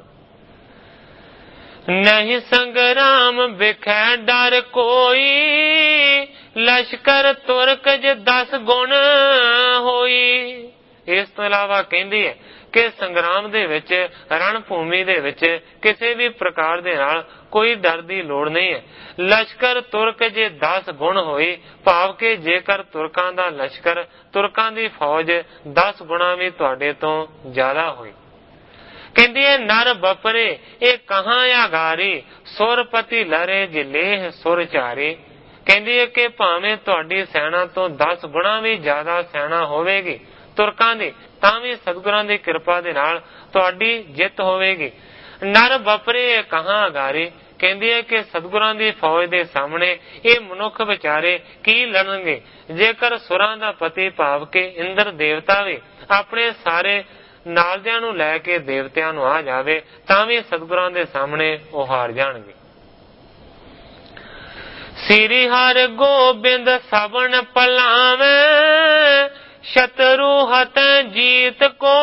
ਨਹੀਂ ਸੰਗਰਾਮ ਵਿਖੈ ਡਰ ਕੋਈ, ਲਸ਼ਕਰ ਤੁਰਕ ਜ ਦਸ ਗੁਣ ਹੋਈ। ਇਸ ਤੋਂ ਇਲਾਵਾ ਕਹਿੰਦੀ ਹੈ ਕਿ ਸੰਗਰਾਮ ਦੇ ਵਿੱਚ, ਰਣ ਭੂਮੀ ਦੇ ਵਿੱਚ ਕਿਸੇ ਵੀ ਪ੍ਰਕਾਰ ਦੇ ਨਾਲ ਕੋਈ ਡਰ ਦੀ ਲੋੜ ਨਹੀਂ ਹੈ। ਲਸ਼ਕਰ ਤੁਰਕ ਜੇ ਦਸ ਗੁਣ ਹੋਈ, ਭਾਵ ਕਿ ਜੇਕਰ ਤੁਰਕਾਂ ਦਾ ਲਸ਼ਕਰ, ਤੁਰਕਾਂ ਦੀ ਫੌਜ ਦਸ ਗੁਣਾ ਵੀ ਤੁਹਾਡੇ ਤੋਂ ਜ਼ਿਆਦਾ ਹੋਈ। ਕਹਿੰਦੀ ਹੈ ਨਰ ਬਪਰੇ ਇਹ ਕਹਾਂ ਆਗਾਰੀ, ਸੁਰਪਤੀ ਲਰੇ ਜਿਲੇਹ ਸੁਰ ਚਾਰੀ। ਕਹਿੰਦੀ ਹੈ ਕਿ ਭਾਵੇਂ ਤੁਹਾਡੀ ਸੈਨਾ ਤੋਂ ਦਸ ਗੁਣਾ ਵੀ ਜ਼ਿਆਦਾ ਸੈਨਾ ਹੋਵੇਗੀ ਤੁਰਕਾਂ ਦੀ, ਤਾਂ ਵੀ ਸਤਿਗੁਰਾਂ ਦੀ ਕਿਰਪਾ ਦੇ ਨਾਲ ਤੁਹਾਡੀ ਜਿੱਤ ਹੋਵੇਗੀ। ਨਰ ਬਪਰੇ ਕਹਾਂ ਆਗਾਰੀ, ਕਹਿੰਦੀ ਹੈ ਕਿ ਸਤਿਗੁਰਾਂ ਦੀ ਫੌਜ ਦੇ ਸਾਹਮਣੇ ਇਹ ਮਨੁੱਖ ਵਿਚਾਰੇ ਕੀ ਲੜਨਗੇ। ਜੇਕਰ ਸੁਰਾਂ ਦਾ ਪਤੀ ਭਾਵ ਕੇ ਇੰਦਰ ਦੇਵਤਾ ਵੀ ਆਪਣੇ ਸਾਰੇ ਨਾਲਦਿਆਂ ਨੂੰ ਲੈ ਕੇ ਦੇਵਤਿਆਂ ਨੂੰ ਆ ਜਾਵੇ ਤਾਂ ਵੀ ਸਤਿਗੁਰਾਂ ਦੇ ਸਾਹਮਣੇ ਉਹ ਹਾਰ ਜਾਣਗੇ। ਸ੍ਰੀ ਹਰਿ ਗੋਬਿੰਦ ਸਭਨ ਪਲਾਵੇਂ, ਸ਼ਤਰੂ ਹਤ ਜੀਤ ਕੋ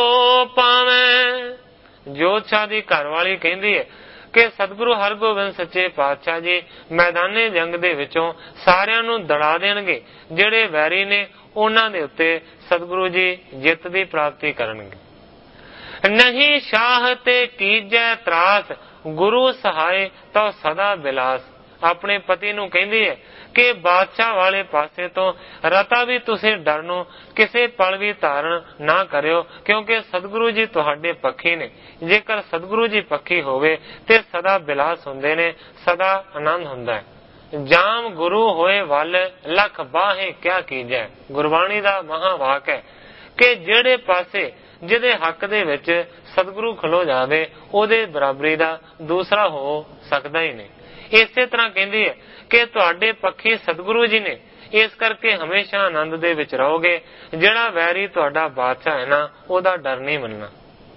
ਪਾਵੇਂ। ਜੋਤਸ਼ਾਹ ਦੀ ਘਰਵਾਲੀ ਕਹਿੰਦੀ ਹੈ ਕਿ ਸਤਿਗੁਰੂ ਹਰਗੋਬਿੰਦ ਸੱਚੇ ਪਾਤਸ਼ਾਹ ਜੀ ਮੈਦਾਨੇ ਜੰਗ ਦੇ ਵਿੱਚੋਂ ਸਾਰਿਆਂ ਨੂੰ ਦੜਾ ਦੇਣਗੇ। ਜਿਹੜੇ ਵੈਰੀ ਨੇ ਉਹਨਾਂ ਦੇ ਉੱਤੇ ਸਤਿਗੁਰੂ ਜੀ ਜਿੱਤ ਦੀ ਪ੍ਰਾਪਤੀ ਕਰਨਗੇ। ਨਹੀਂ ਸ਼ਾਹ ਤੇ ਕੀਜੈ ਤਰਾਸ, ਗੁਰੂ ਸਹਾਇ ਤਾਂ ਸਦਾ ਬਿਲਾਸ। ਆਪਣੇ ਪਤੀ ਨੂੰ ਕਹਿੰਦੀ ਹੈ ਕਿ ਬਾਦਸ਼ਾਹ ਵਾਲੇ ਪਾਸੇ ਤੋਂ ਰਤਾ ਵੀ ਤੁਸੀਂ ਡਰ ਨੂੰ ਕਿਸੇ ਪਲ ਵੀ ਧਾਰਨ ਨਾ ਕਰਿਓ, ਕਿਉਂਕਿ ਸਤਿਗੁਰੂ ਜੀ ਤੁਹਾਡੇ ਪੱਖੀ ਨੇ। ਜੇਕਰ ਸਤਿਗੁਰੂ ਜੀ ਪੱਖੀ ਹੋਵੇ ਤੇ ਸਦਾ ਬਿਲਾਸ ਹੁੰਦੇ ਨੇ, ਸਦਾ ਆਨੰਦ ਹੁੰਦਾ ਹੈ। ਜਾਮ ਗੁਰੂ ਹੋਏ ਵੱਲ ਲੱਖ ਬਾਹੇ ਕਿਆ ਕੀਜੈ। ਗੁਰਬਾਣੀ ਦਾ ਮਹਾਵਾਕ ਹੈ ਕਿ ਜਿਹੜੇ ਪਾਸੇ ਜਿਹਦੇ ਹੱਕ ਦੇ ਵਿੱਚ ਸਤਿਗੁਰੂ ਖਲੋ ਜਾਵੇ ਉਹਦੇ ਬਰਾਬਰੀ ਦਾ ਦੂਸਰਾ ਹੋ ਸਕਦਾ ਹੀ ਨਹੀਂ। ਇਸੇ ਤਰ੍ਹਾਂ ਕਹਿੰਦੀ ਹੈ ਕਿ ਤੁਹਾਡੇ ਪੱਖੀ ਸਤਿਗੁਰੂ ਜੀ ਨੇ, ਇਸ ਕਰਕੇ ਹਮੇਸ਼ਾ ਆਨੰਦ ਦੇ ਵਿੱਚ ਰਹੋਗੇ। ਜਿਹੜਾ ਵੈਰੀ ਤੁਹਾਡਾ ਬਾਦਸ਼ਾਹ ਹੈ ਨਾ, ਉਹਦਾ ਡਰ ਨਹੀਂ ਮੰਨਣਾ।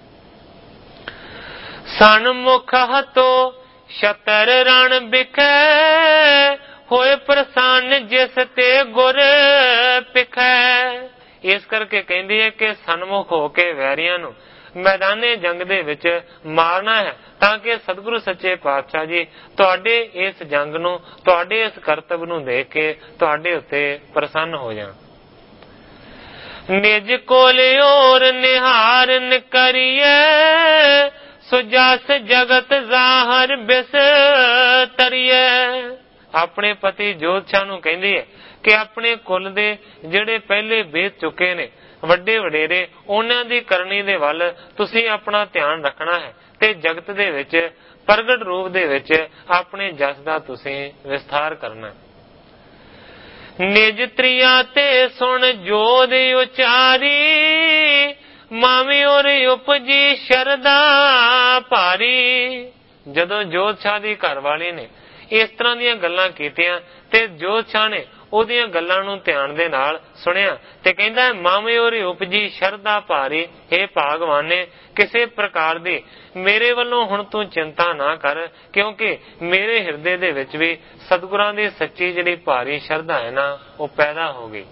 ਸਨਮੁਖ ਹਤੋ ਸ਼ਤਰ ਰਣ ਬਿਖੈ, ਹੋਏ ਪ੍ਰਸੰਨ ਜਿਸ ਤੇ ਗੁਰ ਪਿਖੈ। ਇਸ ਕਰਕੇ ਕਹਿੰਦੀ ਹੈ ਕਿ ਸਨਮੁਖ ਹੋ ਕੇ ਵੈਰੀਆਂ ਨੂੰ ਮੈਦਾਨੇ ਜੰਗ ਦੇ ਵਿੱਚ ਮਾਰਨਾ ਹੈ, ਤਾਂ ਕਿ ਸਤਿਗੁਰੂ ਸੱਚੇ ਪਾਤਸ਼ਾਹ ਜੀ ਤੁਹਾਡੇ ਇਸ ਜੰਗ ਨੂੰ, ਤੁਹਾਡੇ ਇਸ ਕਰਤੱਵ ਨੂੰ ਦੇਖ ਕੇ ਤੁਹਾਡੇ ਉੱਤੇ ਪ੍ਰਸੰਨ ਹੋ ਜਾਣ। ਨਿਜ ਕੋਲ ਔਰ ਨਿਹਾਰਨ ਕਰੀਏ, ਸੁਜਸ ਜਗਤ ਜ਼ਾਹਰ ਬਿਸ ਤਰੀਏ। ਆਪਣੇ ਪਤੀ ਜੋਤਸ਼ਾਹ ਨੂੰ ਕਹਿੰਦੀ ਹੈ ਕਿ ਆਪਣੇ ਕੁਲ ਦੇ ਜਿਹੜੇ ਪਹਿਲੇ ਬੀਤ ਚੁੱਕੇ ਨੇ ਵੱਡੇ ਵਡੇਰੇ, ਉਹਨਾਂ ਦੀ ਕਰਨੀ ਦੇ ਵੱਲ ਤੁਸੀਂ ਆਪਣਾ ਧਿਆਨ ਰੱਖਣਾ ਹੈ ਤੇ ਜਗਤ ਦੇ ਵਿੱਚ ਪ੍ਰਗਟ ਰੂਪ ਦੇ ਵਿੱਚ ਆਪਣੇ ਜਸ ਦਾ ਤੁਸੀਂ ਵਿਸਥਾਰ ਕਰਨਾ। ਨਿਜ ਤ੍ਰਿਆ ਤੇ ਸੁਣ ਜੋਦ ਉਚਾਰੀ, ਮਾਵੇਂ ਔਰ ਉਪਜੀ ਸ਼ਰਦਾ ਭਾਰੀ। ਜਦੋਂ ਜੋਤਸ਼ਾਹ ਦੀ ਘਰਵਾਲੀ ਨੇ ਇਸ ਤਰ੍ਹਾਂ ਦੀਆਂ ਗੱਲਾਂ ਕੀਤੀਆਂ ਤੇ ਜੋਤਸ਼ਾਹ ਨੇ ਉਹਦੀਆਂ ਗੱਲਾਂ ਨੂੰ ਧਿਆਨ ਦੇ ਨਾਲ ਸੁਣਿਆ ਤੇ ਕਹਿੰਦਾ, ਮਾਵੇਂ ਔਰ ਉਪਜੀ ਸ਼ਰਦਾ ਭਾਰੀ। हे ਭਾਗਵਾਨੇ, ਕਿਸੇ ਪ੍ਰਕਾਰ ਦੀ ਮੇਰੇ ਵੱਲੋਂ ਹੁਣ ਤੂੰ ਚਿੰਤਾ ਨਾ ਕਰ, ਕਿਉਂਕਿ ਮੇਰੇ ਹਿਰਦੇ ਦੇ ਵਿੱਚ ਵੀ ਸਤਿਗੁਰਾਂ ਦੀ ਸੱਚੀ ਜਿਹੜੀ ਭਾਰੀ ਸ਼ਰਧਾ ਹੈ ਨਾ, ਉਹ ਪੈਦਾ ਹੋ ਗਈ।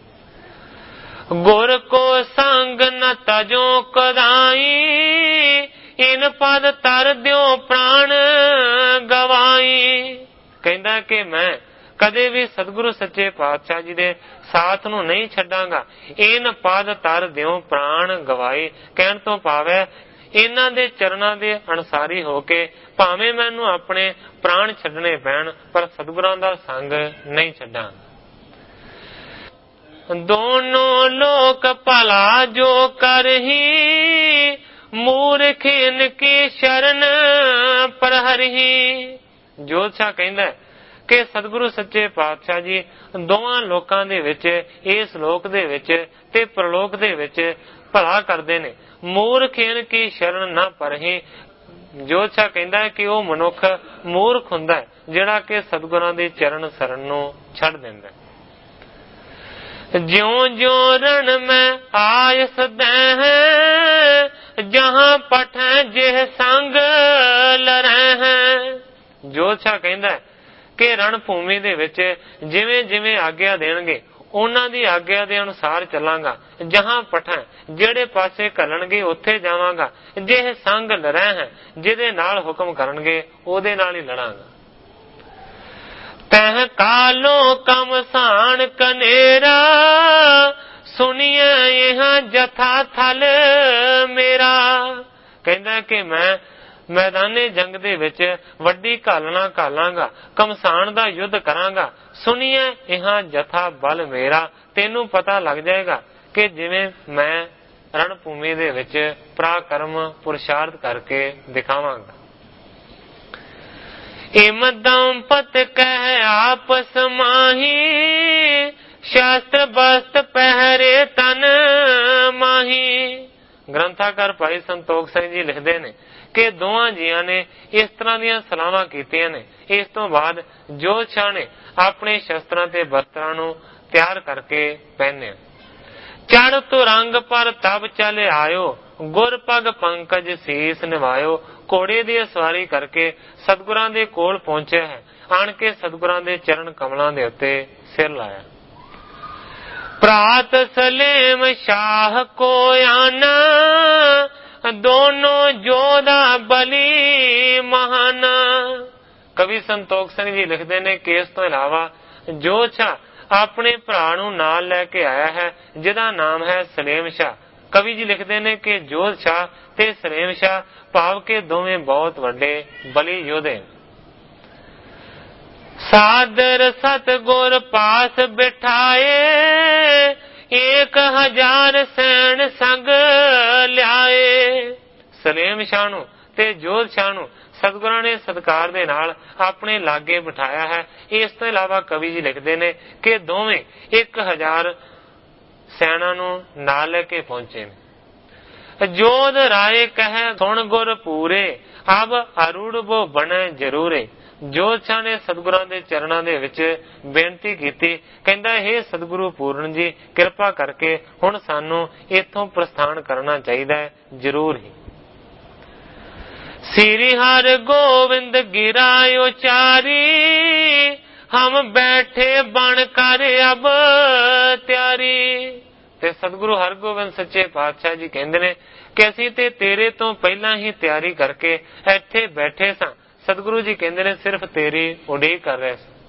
ਗੁਰ ਕੋ ਸੰਗ ਨ ਤਜੋ ਕਦਾਈ, ਇਨ ਪਦ ਤਰ ਦਿਓ ਪ੍ਰਾਣ ਗਵਾਈ। ਕਹਿੰਦਾ ਕਿ ਮੈਂ ਕਦੇ ਵੀ ਸਤਿਗੁਰੂ ਸੱਚੇ ਪਾਤਸ਼ਾਹ ਜੀ ਦੇ ਸਾਥ ਨੂੰ ਨਹੀਂ ਛੱਡਾਂਗਾ। ਇਨ ਪਦ ਤਰ ਦਿਓ ਪ੍ਰਾਣ ਗਵਾਈ ਕਹਿਣ ਤੋਂ ਭਾਵ ਇਹਨਾਂ ਦੇ ਚਰਨਾਂ ਦੇ ਅਨੁਸਾਰੀ ਹੋ ਕੇ ਭਾਵੇਂ ਮੈਨੂੰ ਆਪਣੇ ਪ੍ਰਾਣ ਛੱਡਣੇ ਪੈਣ, ਪਰ ਸਤਿਗੁਰਾਂ ਦਾ ਸੰਗ ਨਹੀਂ ਛੱਡਾਂ। ਦੋਨੋਂ ਲੋਕ ਭਲਾ ਜੋ ਕਰਹੀ, ਮੂਰਖ ਇਨ ਕੀ ਸ਼ਰਨ ਪ੍ਰਹਰਹੀ। ਜੋਤਸ਼ਾਹ ਕਹਿੰਦਾ ਕਿ ਸਤਿਗੁਰੂ ਸੱਚੇ ਪਾਤਸ਼ਾਹ ਜੀ ਦੋਵਾਂ ਲੋਕਾਂ ਦੇ ਵਿੱਚ, ਇਸ ਲੋਕ ਦੇ ਵਿੱਚ ਤੇ ਪ੍ਰਲੋਕ ਦੇ ਵਿੱਚ ਭਲਾ ਕਰਦੇ ਨੇ। ਮੂਰਖ ਇਨ ਕੀ ਸ਼ਰਨ ਨਾ ਪਰਹੀ। ਜੋਤਸ਼ਾਹ ਕਹਿੰਦਾ ਕਿ ਉਹ ਮਨੁੱਖ ਮੂਰਖ ਹੁੰਦਾ ਜਿਹੜਾ ਕਿ ਸਤਿਗੁਰਾਂ ਦੀ ਚਰਨ ਸਰਨ ਨੂੰ ਛੱਡ ਦਿੰਦਾ। ਜਿਉਂ ਜਿਉਂ ਰਣ ਮੈਂ ਆਇਸ ਦਹਿ, ਜਹਾਂ ਪਠੈ ਜਿਹ ਸੰਗ ਲਰਹਿ ਹੈ। ਜੋਤਸ਼ਾਹ ਕਹਿੰਦਾ ਕਿ ਰਣ ਭੂਮੀ ਦੇ ਵਿੱਚ ਜਿਵੇਂ ਜਿਵੇਂ ਆਗਿਆ ਦੇਣਗੇ ਉਹਨਾਂ ਦੀ ਆਗਿਆ ਦੇ ਅਨੁਸਾਰ ਚੱਲਾਂਗਾ। ਜਹਾਂ ਪਠੈ, ਜਿਹੜੇ ਪਾਸੇ ਘੱਲਣਗੇ ਉੱਥੇ ਜਾਵਾਂਗਾ। ਜਿਹ ਸੰਗ ਲਰਹਿ ਹੈ, ਜਿਹਦੇ ਨਾਲ ਹੁਕਮ ਕਰਨਗੇ ਉਹਦੇ ਨਾਲ ਹੀ ਲੜਾਂਗਾ। ਤਹਿ ਕਾਲੋ ਕਮਸਾਨ ਕਨੇਰਾ, ਸੁਣੀਏ ਇਹ ਜਥਾ ਥਲ ਮੇਰਾ। ਕਹਿੰਦਾ ਕਿ ਮੈਂ ਮੈਦਾਨੇ ਜੰਗ ਦੇ ਵਿੱਚ ਵੱਡੀ ਘਾਲਣਾ ਘਾਲਾਂਗਾ, ਕਮਸਾਨ ਦਾ ਯੁੱਧ ਕਰਾਂਗਾ। ਸੁਣੀਏ ਇਹ ਜਥਾ ਬਲ ਮੇਰਾ। ਤੈਨੂੰ ਪਤਾ ਲੱਗ ਜਾਏਗਾ ਕਿ ਜਿਵੇਂ ਮੈਂ ਰਣ ਭੂਮੀ ਦੇ ਵਿੱਚ ਪਰਾਕਰਮ ਪੁਰਸ਼ਾਰਥ ਕਰਕੇ ਦਿਖਾਵਾਂਗਾ। ਇਮ ਦੰਪਤ ਕਹਿ ਆਪਸ ਮਾਹੀ, ਸ਼ਾਸਤਰ ਬਸਤ ਪਹਿਰੇ ਤਨ ਮਾਹੀ। ਗ੍ਰੰਥਾਕਾਰ ਭਾਈ ਸੰਤੋਖ ਸਿੰਘ ਜੀ ਲਿਖਦੇ ਨੇ ਕਿ ਦੋਵਾਂ ਜੀਆਂ ਨੇ ਇਸ ਤਰ੍ਹਾਂ ਦੀਆਂ ਸਲਾਹਾਂ ਕੀਤੀਆਂ ਨੇ। ਇਸ ਤੋਂ ਬਾਅਦ ਜੋਧ ਸ਼ਾਹ ਨੇ ਆਪਣੇ ਸ਼ਸਤਰਾਂ ਤੇ ਬਸਤਰਾਂ ਨੂੰ ਤਿਆਰ ਕਰਕੇ ਪਹਿਨਿਆ। ਚੜ ਤੁਰੰਗ ਪਰ ਤਬ ਚਲ ਆਇਓ, ਗੁਰ ਪਗ ਪੰਕਜ ਸੀਸ ਨਿਵਾਇਓ। ਘੋੜੇ ਦੀ ਸਵਾਰੀ ਕਰਕੇ ਸਤਿਗੁਰਾਂ ਦੇ ਕੋਲ ਪਹੁੰਚਿਆ ਹੈ। ਆਣ ਕੇ ਸਤਿਗੁਰਾਂ ਦੇ ਚਰਨ ਕਮਲਾਂ ਦੇ ਉੱਤੇ ਸਿਰ ਲਾਇਆ। ਪ੍ਰਾਤ ਸਲੇਮ ਸ਼ਾਹ ਕੋ ਆਨਾ, ਦੋਨੋਂ ਜੋਧਾ ਬਲੀ ਮਹਾਨਾ। ਕਵੀ ਸੰਤੋਖ ਸਿੰਘ ਜੀ ਲਿਖਦੇ ਨੇ ਕਿ ਇਸ ਤੋਂ ਇਲਾਵਾ ਜੋਧ ਸ਼ਾਹ ਆਪਣੇ ਭਰਾ ਨੂੰ ਨਾਲ ਲੈ ਕੇ ਆਇਆ ਹੈ, ਜਿਹਦਾ ਨਾਮ ਹੈ ਸਲੇਮ ਸ਼ਾਹ। ਕਵੀ ਜੀ ਲਿਖਦੇ ਨੇ ਕਿ ਜੋਧ ਸ਼ਾਹ ਤੇ ਸਲੇਮ ਸ਼ਾਹ ਭਾਵ ਕੇ ਦੋਵੇਂ ਬਹੁਤ ਵੱਡੇ ਬਲੀ ਯੋਧੇ। ਸਾਦਰ ਸਤਗੁਰ ਪਾਸ ਬਿਠਾਏ, ਇੱਕ ਹਜ਼ਾਰ ਸੈਨ ਸੰਗ ਲਿਆਏ। ਸਲੇਮ ਸ਼ਾਹ ਨੂੰ ਤੇ ਜੋਧ ਸ਼ਾਹ ਨੂੰ ਸਤਿਗੁਰਾਂ ਨੇ ਸਤਿਕਾਰ ਦੇ ਨਾਲ ਆਪਣੇ ਲਾਗੇ ਬਿਠਾਇਆ ਹੈ। ਇਸ ਤੋਂ ਇਲਾਵਾ ਕਵੀ ਜੀ ਲਿਖਦੇ ਨੇ ਕਿ ਦੋਵੇਂ ਇੱਕ ਹਜ਼ਾਰ ਸੈਨਾ ਨੂੰ ਨਾਲ ਲੈ ਕੇ ਪਹੁੰਚੇ ਨੇ। ਜੋਧ ਰਾਏ ਕਹਿ ਸੁਣ ਗੁਰ ਪੂਰੇ, ਅਬ ਅਰੂੜਬੋ ਬਣੇ ਜ਼ਰੂਰੇ। ਜੋਧ ਸ਼ਾਹ ਨੇ ਸਤਿਗੁਰਾਂ ਦੇ ਚਰਨਾਂ ਦੇ ਵਿੱਚ ਬੇਨਤੀ ਕੀਤੀ, ਕਹਿੰਦਾ ਇਹ ਸਤਿਗੁਰੂ ਪੂਰਨ ਜੀ ਕਿਰਪਾ ਕਰਕੇ ਹੁਣ ਸਾਨੂੰ ਇੱਥੋਂ ਪ੍ਰਸਥਾਨ ਕਰਨਾ ਚਾਹੀਦਾ ਹੈ, ਜ਼ਰੂਰ ਹੀ। ਸ੍ਰੀ ਹਰਿ ਗੋਬਿੰਦ ਗਿਰਾ ਉਚਾਰੀ, ਹਮ ਬੈਠੇ ਬਣ ਕਰ ਅਬ ਤਿਆਰੀ। ਤੇ ਸਤਿਗੁਰੂ ਹਰਗੋਬਿੰਦ ਸੱਚੇ ਪਾਤਸ਼ਾਹ ਜੀ ਕਹਿੰਦੇ ਨੇ ਕਿ ਅਸੀਂ ਤੇ ਤੇਰੇ ਤੋਂ ਪਹਿਲਾਂ ਹੀ ਤਿਆਰੀ ਕਰਕੇ ਇੱਥੇ ਬੈਠੇ ਸਾਂ। ਸਤਿਗੁਰੂ ਜੀ ਕਹਿੰਦੇ ਨੇ ਸਿਰਫ ਤੇਰੀ ਉਡੀਕ ਕਰ ਰਹੇ ਸੀ।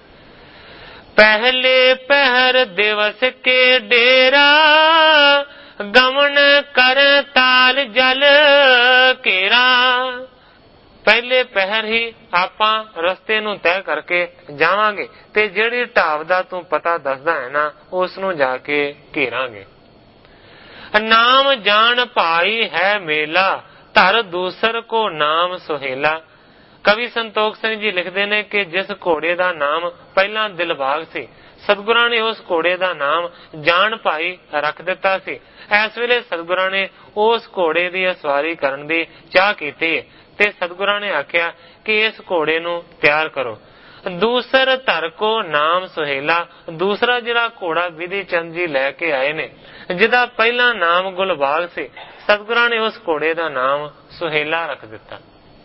ਪਹਿਲੇ ਪਹਿਰ ਦਿਵਸ ਕੇ ਡੇਰਾ, ਗਮਨ ਕਰ ਤਾਲ ਜਲ ਘੇਰਾ। ਪਹਿਲੇ ਪਹਿਰ ਹੀ ਆਪਾਂ ਰਸਤੇ ਨੂੰ ਤੈਅ ਕਰਕੇ ਜਾਵਾਂਗੇ ਤੇ ਜਿਹੜੀ ਢਾਬ ਦਾ ਤੂੰ ਪਤਾ ਦੱਸਦਾ ਹੈ ਨਾ, ਉਸ ਨੂੰ ਜਾ ਕੇ ਘੇਰਾਂਗੇ। ਨਾਮ ਜਾਣ ਭਾਈ ਹੈ ਮੇਲਾ, ਧਰ ਦੂਸਰ ਕੋ ਨਾਮ ਸੁਹੇਲਾ। ਕਵੀ ਸੰਤੋਖ ਸਿੰਘ ਜੀ ਲਿਖਦੇ ਨੇ ਕਿ ਜਿਸ ਘੋੜੇ ਦਾ ਨਾਮ ਪਹਿਲਾਂ ਦਿਲਬਾਗ ਸੀ, ਸਤਿਗੁਰਾਂ ਨੇ ਉਸ ਘੋੜੇ ਦਾ ਨਾਮ ਜਾਣ ਭਾਈ ਰੱਖ ਦਿੱਤਾ ਸੀ। ਇਸ ਵੇਲੇ ਸਤਿਗੁਰਾਂ ਨੇ ਉਸ ਘੋੜੇ ਦੀ ਸਵਾਰੀ ਕਰਨ ਦੀ ਚਾਹ ਕੀਤੀ ਤੇ ਸਤਿਗੁਰਾਂ ਨੇ ਆਖਿਆ ਕਿ ਇਸ ਘੋੜੇ ਨੂੰ ਤਿਆਰ ਕਰੋ। ਦੂਸਰ ਧਰ ਕੋ ਨਾਮ ਸੁਹੇਲਾ। ਦੂਸਰਾ ਜਿਹੜਾ ਘੋੜਾ ਵਿਧੀ ਚੰਦ ਜੀ ਲੈ ਕੇ ਆਏ ਨੇ, ਜਿਹਦਾ ਪਹਿਲਾ ਨਾਮ ਗੁਲਬਾਗ ਸੀ, ਸਤਿਗੁਰਾਂ ਨੇ ਉਸ ਘੋੜੇ ਦਾ ਨਾਮ ਸੁਹੇਲਾ ਰੱਖ ਦਿੱਤਾ।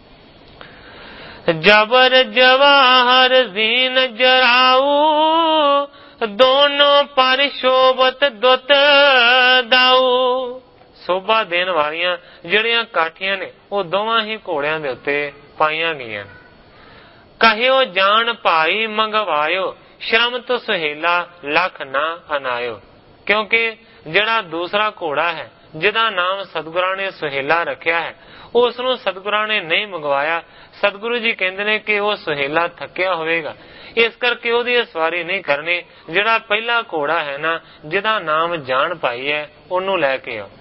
ਜਬਰ ਜਵਾਹਰ ਜ਼ੀਨ ਜਰਾਊ, ਦੋਨੋਂ ਪਰ ਸ਼ੋਭਤ ਦੁੱਤ ਦਾਊ। ਸੋਭਾ ਦੇਣ ਵਾਲੀਆਂ ਜਿਹੜੀਆਂ ਕਾਠੀਆਂ ਨੇ ਉਹ ਦੋਵਾਂ ਹੀ ਘੋੜਿਆਂ ਦੇ ਉੱਤੇ ਪਾਈਆਂ ਗਈਆਂ। ਕਹਿਓ ਜਾਣ ਭਾਈ ਮੰਗਵਾਇਓ, ਸ਼ਰਮ ਤੋਂ ਸੁਹੇਲਾ ਲੱਖ ਨਾ ਅਨਾਇਓ। ਕਿਉਂਕਿ ਜਿਹੜਾ ਦੂਸਰਾ ਘੋੜਾ ਹੈ, ਜਿਹਦਾ ਨਾਮ ਸਤਿਗੁਰਾਂ ਨੇ ਸੁਹੇਲਾ ਰੱਖਿਆ ਹੈ, ਉਸ ਨੂੰ ਸਤਿਗੁਰਾਂ ਨੇ ਨਹੀਂ ਮੰਗਵਾਇਆ। ਸਤਿਗੁਰੂ ਜੀ ਕਹਿੰਦੇ ਨੇ ਕਿ ਉਹ ਸੁਹੇਲਾ ਥੱਕਿਆ ਹੋਵੇਗਾ, ਇਸ ਕਰਕੇ ਉਹਦੀ ਸਵਾਰੀ ਨਹੀਂ ਕਰਨੀ। ਜਿਹੜਾ ਪਹਿਲਾ ਘੋੜਾ ਹੈ ਨਾ, ਜਿਹਦਾ ਨਾਮ ਜਾਣ ਭਾਈ ਹੈ, ਉਹਨੂੰ ਲੈ ਕੇ ਆਓ।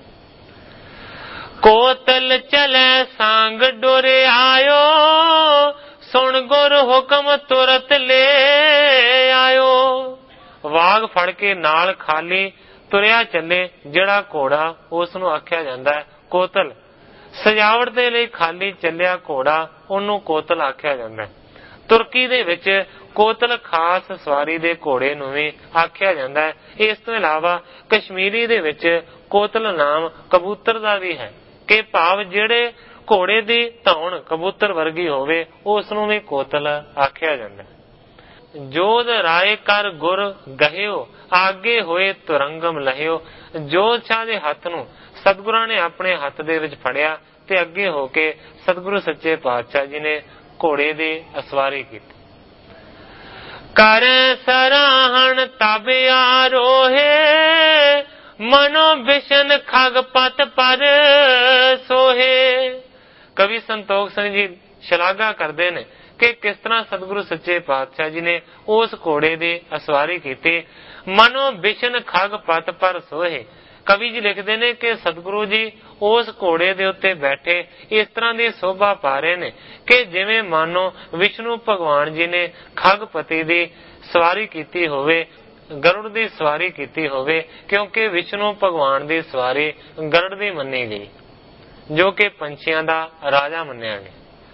ਕੋਤਲ ਚਲੇ ਸੰਗ ਡੋਰੇ ਆਇਓ, ਸੁਣ ਗੁਰ ਹੁਕਮ ਤੁਰਤ ਲੈ ਆਇਓ। ਵਾਗ ਫੜ ਕੇ ਨਾਲ ਖਾਲੀ ਤੁਰਿਆ ਚੱਲੇ ਜਿਹੜਾ ਘੋੜਾ, ਉਸ ਨੂੰ ਆਖਿਆ ਜਾਂਦਾ ਹੈ ਕੋਤਲ। ਸਜਾਵਟ ਦੇ ਲਈ ਖਾਲੀ ਚੱਲਿਆ ਘੋੜਾ, ਉਹਨੂੰ ਕੋਤਲ ਆਖਿਆ ਜਾਂਦਾ ਹੈ। ਤੁਰਕੀ ਦੇ ਵਿੱਚ ਕੋਤਲ ਖਾਸ ਸਵਾਰੀ ਦੇ ਘੋੜੇ ਨੂੰ ਵੀ ਆਖਿਆ ਜਾਂਦਾ ਹੈ। ਇਸ ਤੋਂ ਇਲਾਵਾ ਕਸ਼ਮੀਰੀ ਦੇ ਵਿੱਚ ਕੋਤਲ ਨਾਮ ਕਬੂਤਰ ਦਾ ਵੀ ਹੈ, ਕਿ ਭਾਵ ਜਿਹੜੇ ਘੋੜੇ ਦੀ ਧੌਣ ਕਬੂਤਰ ਵਰਗੀ ਹੋਵੇ, ਉਸ ਨੂੰ ਵੀ ਕੋਤਲ ਆਖਿਆ ਜਾਂਦਾ ਹੈ। ਜੋਧ ਰਾਏ ਕਰ ਗੁਰ ਗਹਿਓ, ਆਗੇ ਹੋਏ ਤੁਰੰਗਮ ਲਹਿਓ। ਜੋਧ ਸ਼ਾਹ ਦੇ ਹੱਥ ਨੂੰ ਸਤਿਗੁਰਾਂ ਨੇ ਆਪਣੇ ਹੱਥ ਦੇ ਵਿੱਚ ਫੜਿਆ ਤੇ ਅੱਗੇ ਹੋ ਕੇ ਸਤਿਗੁਰੂ ਸੱਚੇ ਪਾਤਸ਼ਾਹ ਜੀ ਨੇ ਘੋੜੇ ਦੀ ਅਸਵਾਰੀ ਕੀਤੀ। ਕਰ ਸਰਾਹਣ ਤਬ ਆਰੋਹੇ, ਮਨੋ ਬਿਸ਼ਨ ਖਗ ਪਤ ਪਰ ਸੋਹੇ। ਕਵੀ ਸੰਤੋਖ ਸਿੰਘ ਜੀ ਸ਼ਲਾਘਾ ਕਰਦੇ ਨੇ ਕਿ ਕਿਸ ਤਰ੍ਹਾਂ ਸਤਿਗੁਰੂ ਸੱਚੇ ਪਾਤਸ਼ਾਹ ਜੀ ਨੇ ਉਸ ਘੋੜੇ ਦੀ ਅਸਵਾਰੀ ਕੀਤੀ। ਮਨੋ ਬਿਸ਼ਨ ਖਗ ਪਤ ਪਰ ਸੋਹੇ। ਕਵੀ ਜੀ ਲਿਖਦੇ ਨੇ ਕਿ ਸਤਿਗੁਰੂ ਜੀ ਉਸ ਘੋੜੇ ਦੇ ਉੱਤੇ ਬੈਠੇ ਇਸ ਤਰ੍ਹਾਂ ਦੀ ਸੋਭਾ ਪਾ ਰਹੇ ਨੇ ਕਿ ਜਿਵੇਂ ਮਾਨੋ ਵਿਸ਼ਨੂੰ ਭਗਵਾਨ ਜੀ ਨੇ ਖਗਪਤੀ ਦੀ ਸਵਾਰੀ ਕੀਤੀ ਹੋਵੇ। ਗਰੁੜ ਦੀ ਸਵਾਰੀ ਕੀਤੀ ਹੋਵੇ, ਕਿਉਂਕਿ ਵਿਸ਼ਨੂੰ ਭਗਵਾਨ ਦੀ ਸਵਾਰੀ ਗਰੁੜ ਦੀ ਮੰਨੀ ਗਈ, ਜੋ ਕਿ ਪੰਛੀਆਂ ਦਾ ਰਾਜਾ ਮੰਨਿਆ ਗਿਆ।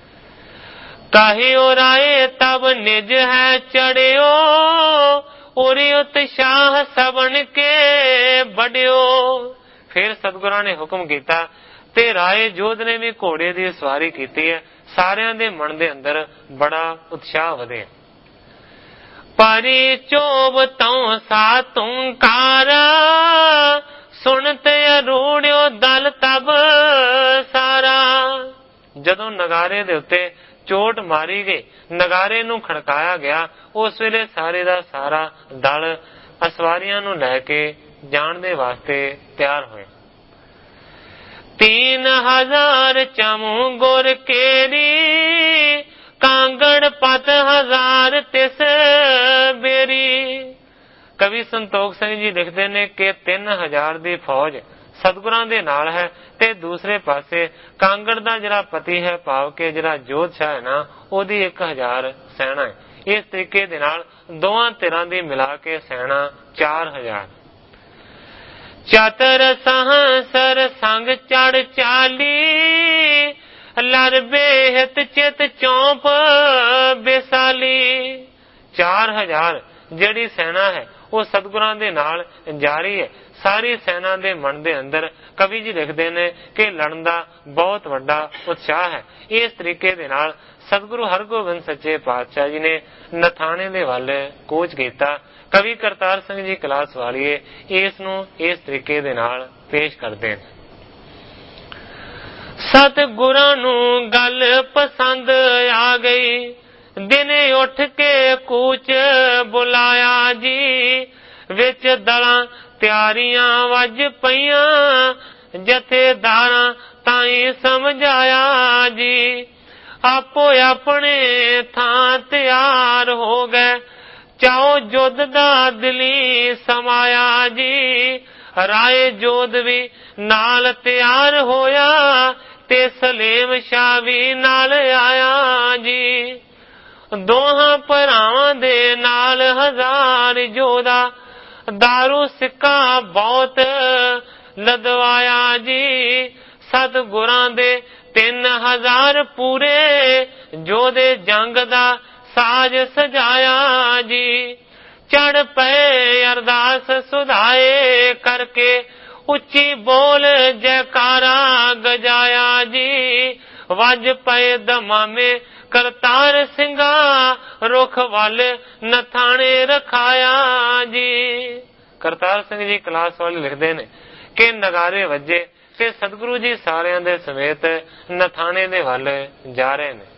ਕਾਹਿਓ ਰਾਏ ਤਬ ਨਿਜ ਹੈ ਚੜਿਓ, ਉਰੀ ਉਤਸ਼ਾਹ ਸਬਨ ਕੇ ਬੜਿਓ। ਫਿਰ ਸਤਿਗੁਰਾਂ ਨੇ ਹੁਕਮ ਕੀਤਾ ਤੇ ਰਾਏ ਜੋਧ ਨੇ ਵੀ ਘੋੜੇ ਦੀ ਸਵਾਰੀ ਕੀਤੀ ਹੈ। ਸਾਰਿਆਂ ਦੇ ਮਨ ਦੇ ਅੰਦਰ ਬੜਾ ਉਤਸ਼ਾਹ ਵਧਿਆ। ਪਰੀ ਚੋਬ ਤਉ ਸਾ ਤੁੰਕਾਰ, ਸੁਣਤ ਅਰੂੜਿਓ ਦਲ ਤਬ ਸਾਰਾ। ਜਦੋਂ ਨਗਾਰੇ ਦੇ ਉੱਤੇ ਚੋਟ ਮਾਰੀ ਗਈ, ਨਗਾਰੇ ਨੂੰ ਖੜਕਾਇਆ ਗਿਆ, ਉਸ ਵੇਲੇ ਸਾਰੇ ਦਾ ਸਾਰਾ ਦਲ ਅਸਵਾਰੀਆਂ ਨੂੰ ਲੈ ਕੇ ਜਾਣ ਦੇ ਵਾਸਤੇ ਤਿਆਰ ਹੋਏ। ਤੀਨ ਹਜ਼ਾਰ ਚਮੂ ਗੁਰ ਕੇਰੀ, ਕਾਂਗੜ ਪਤ ਹਜ਼ਾਰ ਤਿਸ ਬੇਰੀ। ਕਵੀ ਸੰਤੋਖ ਸਿੰਘ ਜੀ ਲਿਖਦੇ ਨੇ ਕਿ ਤਿੰਨ ਹਜ਼ਾਰ ਦੀ ਫੌਜ ਸਤਿਗੁਰਾਂ ਦੇ ਨਾਲ ਹੈ, ਤੇ ਦੂਸਰੇ ਪਾਸੇ ਕਾਂਗੜ ਦਾ ਜਿਹੜਾ ਪਤੀ ਹੈ, ਭਾਵ ਕਿ ਜਿਹੜਾ ਜੋਧਸ਼ਾਹ ਹੈ ਨਾ, ਉਹਦੀ ਇੱਕ ਹਜ਼ਾਰ ਸੈਨਾ ਹੈ। ਇਸ ਤਰੀਕੇ ਦੇ ਨਾਲ ਦੋਵਾਂ ਧਿਰਾਂ ਦੀ ਮਿਲਾ ਕੇ ਸੈਨਾ ਚਾਰ ਹਜ਼ਾਰ। ਚਤਰ ਸਹਸਰ ਸੰਗ ਚੜ ਚਾਲੀ, ਲੜ ਬੇਹਤ ਚਿਤ ਚੌਂਪ ਬੇਸਾਲੀ। ਚਾਰ ਹਜ਼ਾਰ ਜਿਹੜੀ ਸੈਨਾ ਹੈ ਉਹ ਸਤਿਗੁਰਾਂ ਦੇ ਨਾਲ ਜਾਰੀ ਹੈ। ਸਾਰੀ ਸੈਨਾ ਦੇ ਮਨ ਦੇ ਅੰਦਰ ਕਵੀ ਜੀ ਲਿਖਦੇ ਨੇ ਕਿ ਲੜਨ ਦਾ ਬਹੁਤ ਵੱਡਾ ਉਤਸ਼ਾਹ ਹੈ। ਇਸ ਤਰੀਕੇ ਦੇ ਨਾਲ ਸਤਿਗੁਰੂ ਹਰਗੋਬਿੰਦ ਸੱਚੇ ਪਾਤਸ਼ਾਹ ਜੀ ਨੇ ਨਥਾਣੇ ਦੇ ਵੱਲ ਕੂਚ ਕੀਤਾ। ਕਵੀ ਕਰਤਾਰ ਸਿੰਘ ਜੀ ਕਲਾਸ ਵਾਲੀਏ ਇਸ ਨੂੰ ਇਸ ਤਰੀਕੇ ਦੇ ਨਾਲ ਪੇਸ਼ ਕਰਦੇ ਨੇ। ਸਤਿਗੁਰਾਂ ਨੂੰ ਗੱਲ ਪਸੰਦ ਆ ਗਈ, ਦਿਨੇ ਉੱਠ ਕੇ ਕੂਚ ਬੁਲਾਇਆ ਜੀ। ਵਿੱਚ ਦਲਾਂ ਤਿਆਰੀਆਂ ਵੱਜ ਪਈਆਂ, ਜਥੇਦਾਰਾਂ ਤਾਈਂ ਸਮਝਾਇਆ ਜੀ। ਆਪੋ ਆਪਣੇ ਥਾਂ ਤਿਆਰ ਹੋ ਗਏ, ਚਾਓ ਜੁੱਧ ਦਾ ਦਿਲੀ ਸਮਾਇਆ ਜੀ। ਰਾਏ ਜੋਧ ਵੀ ਨਾਲ ਤਿਆਰ ਹੋਇਆ, ਤੇ ਸਲੇਮ ਸ਼ਾਹ ਵੀ ਨਾਲ ਆਇਆ ਜੀ। ਦੋਹਾਂ ਭਰਾਵਾਂ ਦੇ ਨਾਲ ਹਜ਼ਾਰ ਜੋਧਾ, ਦਾਰੂ ਸਿੱਕਾ ਬਹੁਤ ਲਦਵਾਇਆ ਜੀ। ਸਤਿਗੁਰਾਂ ਦੇ ਤਿੰਨ ਹਜ਼ਾਰ ਪੂਰੇ, ਜੋਧੇ ਜੰਗ ਦਾ ਸਾਜ ਸਜਾਇਆ ਜੀ। ਚੜ ਪਏ ਅਰਦਾਸ ਸੁਧਾਏ ਕਰਕੇ, ਉੱਚੀ ਬੋਲ ਜੈਕਾਰਾ ਗਜਾਇਆ ਜੀ। ਵੱਜ ਪਏ ਦਮਾਮੇ ਕਰਤਾਰ ਸਿੰਘਾ, ਰੁਖ ਵੱਲ ਨਥਾਣੇ ਰਖਾਇਆ ਜੀ। ਕਰਤਾਰ ਸਿੰਘ ਜੀ ਕਲਾਸ ਵਾਲੇ ਲਿਖਦੇ ਨੇ ਕਿ ਨਗਾਰੇ ਵੱਜੇ ਤੇ ਸਤਿਗੁਰੂ ਜੀ ਸਾਰਿਆਂ ਦੇ ਸਮੇਤ ਨਥਾਣੇ ਦੇ ਵੱਲ ਜਾ ਰਹੇ ਨੇ।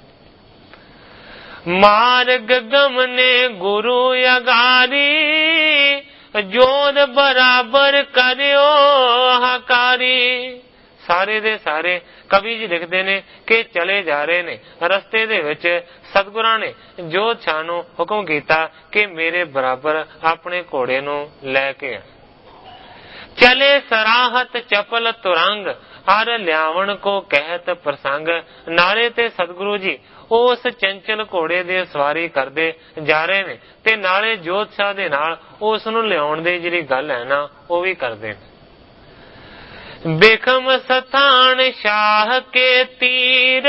ਮਾਰਗ ਗਮਨੇ ਗੁਰੂ ਅਗਾਰੀ, ਜੋਧ ਬਰਾਬਰ ਕਰਿਓ ਹਕਾਰੀ। ਸਾਰੇ ਦੇ ਸਾਰੇ ਕਵੀ ਜੀ ਲਿਖਦੇ ਨੇ ਕਿ ਚਲੇ ਜਾ ਰਹੇ ਨੇ। ਰਸਤੇ ਦੇ ਵਿੱਚ ਸਤਿਗੁਰਾਂ ਨੇ ਜੋਧਸ਼ਾਹ ਨੂੰ ਹੁਕਮ ਕੀਤਾ ਕਿ ਮੇਰੇ ਬਰਾਬਰ ਆਪਣੇ ਘੋੜੇ ਨੂੰ ਲੈ ਕੇ ਆ। ਚਲੇ ਸਰਾਹਤ ਚਪਲ ਤੁਰੰਗ, ਹਰ ਲਿਆਵਣ ਕੋ ਕਹਿਤ ਪ੍ਰਸੰਗ। ਨਾਲੇ ਤੇ ਸਤਿਗੁਰੂ ਜੀ ਉਸ ਚੰਚਲ ਘੋੜੇ ਦੀ ਸਵਾਰੀ ਕਰਦੇ ਜਾ ਰਹੇ ਨੇ, ਤੇ ਨਾਲੇ ਜੋਧਸ਼ਾਹ ਦੇ ਨਾਲ ਉਸ ਨੂੰ ਲਿਆਉਣ ਦੀ ਜਿਹੜੀ ਗੱਲ ਹੈ ਨਾ, ਉਹ ਵੀ ਕਰਦੇ ਨੇ। ਬਿਖਮ ਸਥਾਨ ਸ਼ਾਹ ਕੇ ਤੀਰ,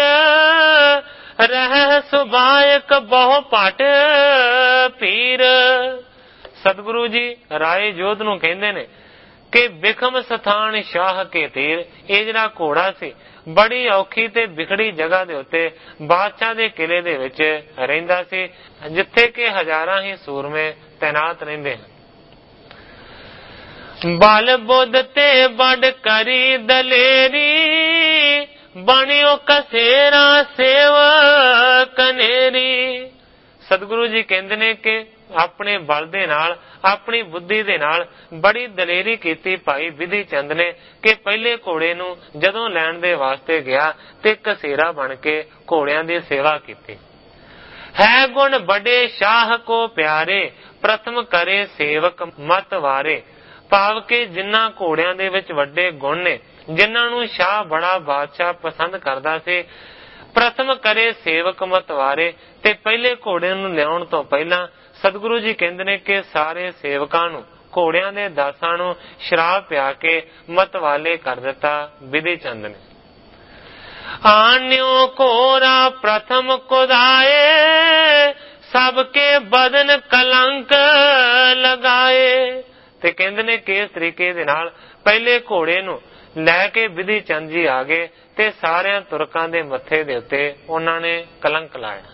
ਰਹਿ ਸੁਬਾਇਕ ਬਹੁ ਪਟ ਪੀਰ। ਸਤਿਗੁਰੂ ਜੀ ਰਾਏ ਜੋਧ ਨੂੰ ਕਹਿੰਦੇ ਨੇ ਕਿ ਬਿਖਮ ਸਥਾਨ ਸ਼ਾਹ ਕੇ ਤੀਰ, ਇਹ ਜਿਹੜਾ ਘੋੜਾ ਸੀ ਬੜੀ ਔਖੀ ਤੇ ਵਿਖੜੀ ਜਗ੍ਹਾ ਦੇ ਉੱਤੇ ਬਾਦਸ਼ਾਹ ਦੇ ਕਿਲੇ ਦੇ ਵਿੱਚ ਰਹਿੰਦਾ ਸੀ, ਜਿੱਥੇ ਕਿ ਹਜ਼ਾਰਾਂ ਹੀ ਸੂਰਮੇ ਤੈਨਾਤ ਰਹਿੰਦੇ ਹਨ। ਬਲ ਬੁੱਧ ਤੇ ਬੜ ਕਰੀ ਦਲੇਰੀ, ਬਣਿਓ ਕਸੇਰਾ ਸੇਵ ਕਨੇਰੀ। ਸਤਿਗੁਰੂ ਜੀ ਕਹਿੰਦੇ ਨੇ ਕਿ ਆਪਣੇ ਬਲ ਦੇ ਨਾਲ, ਆਪਣੀ ਬੁੱਧੀ ਦੇ ਨਾਲ ਬੜੀ ਦਲੇਰੀ ਕੀਤੀ ਭਾਈ ਵਿਧੀ ਚੰਦ ਨੇ, ਕਿ ਪਹਿਲੇ ਘੋੜੇ ਨੂੰ ਜਦੋਂ ਲੈਣ ਦੇ ਵਾਸਤੇ ਗਿਆ ਤੇ ਕਸੇਰਾ ਬਣ ਕੇ ਘੋੜਿਆਂ ਦੀ ਸੇਵਾ ਕੀਤੀ। ਹੈ ਗੁਣ ਬੜੇ ਸ਼ਾਹ ਕੋ ਪਿਆਰੇ, ਪ੍ਰਥਮ ਕਰੇ ਸੇਵਕ ਮਤ ਵਾਰੇ। ਭਾਵ ਕਿ ਜਿਨ੍ਹਾਂ ਘੋੜਿਆਂ ਦੇ ਵਿੱਚ ਵੱਡੇ ਗੁਣ ਨੇ, ਜਿਨ੍ਹਾਂ ਨੂੰ ਸ਼ਾਹ ਬੜਾ ਬਾਦਸ਼ਾਹ ਪਸੰਦ ਕਰਦਾ ਸੀ, ਪ੍ਰਥਮ ਕਰੇ ਸੇਵਕ ਮਤ ਵਾਰੇ। ਤੇ ਪਹਿਲੇ ਘੋੜੇ ਨੂੰ ਲਿਆਉਣ ਤੋਂ ਪਹਿਲਾਂ ਸਤਿਗੁਰੂ ਜੀ ਕਹਿੰਦੇ ਨੇ ਕਿ ਸਾਰੇ ਸੇਵਕਾਂ ਨੂੰ, ਘੋੜਿਆਂ ਦੇ ਦਾਸਾਂ ਨੂੰ ਸ਼ਰਾਬ ਪਿਆ ਕੇ ਮਤਵਾਲੇ ਕਰ ਦਿੱਤਾ ਵਿਧੀ ਚੰਦ ਨੇ। ਆਨਿਓ ਕੋਰਾ ਪ੍ਰਥਮ ਕੁਦਾਏ, ਸਭ ਕੇ ਬਦਨ ਕਲੰਕ ਲਗਾਏ। ਤੇ ਕਹਿੰਦੇ ਨੇ ਕਿ ਇਸ ਤਰੀਕੇ ਦੇ ਨਾਲ ਪਹਿਲੇ ਘੋੜੇ ਨੂੰ ਲੈ ਕੇ ਵਿਧੀ ਚੰਦ ਜੀ ਆ ਗਏ ਤੇ ਸਾਰਿਆਂ ਤੁਰਕਾਂ ਦੇ ਮੱਥੇ ਦੇ ਉੱਤੇ ਉਹਨਾਂ ਨੇ ਕਲੰਕ ਲਾਇਆ।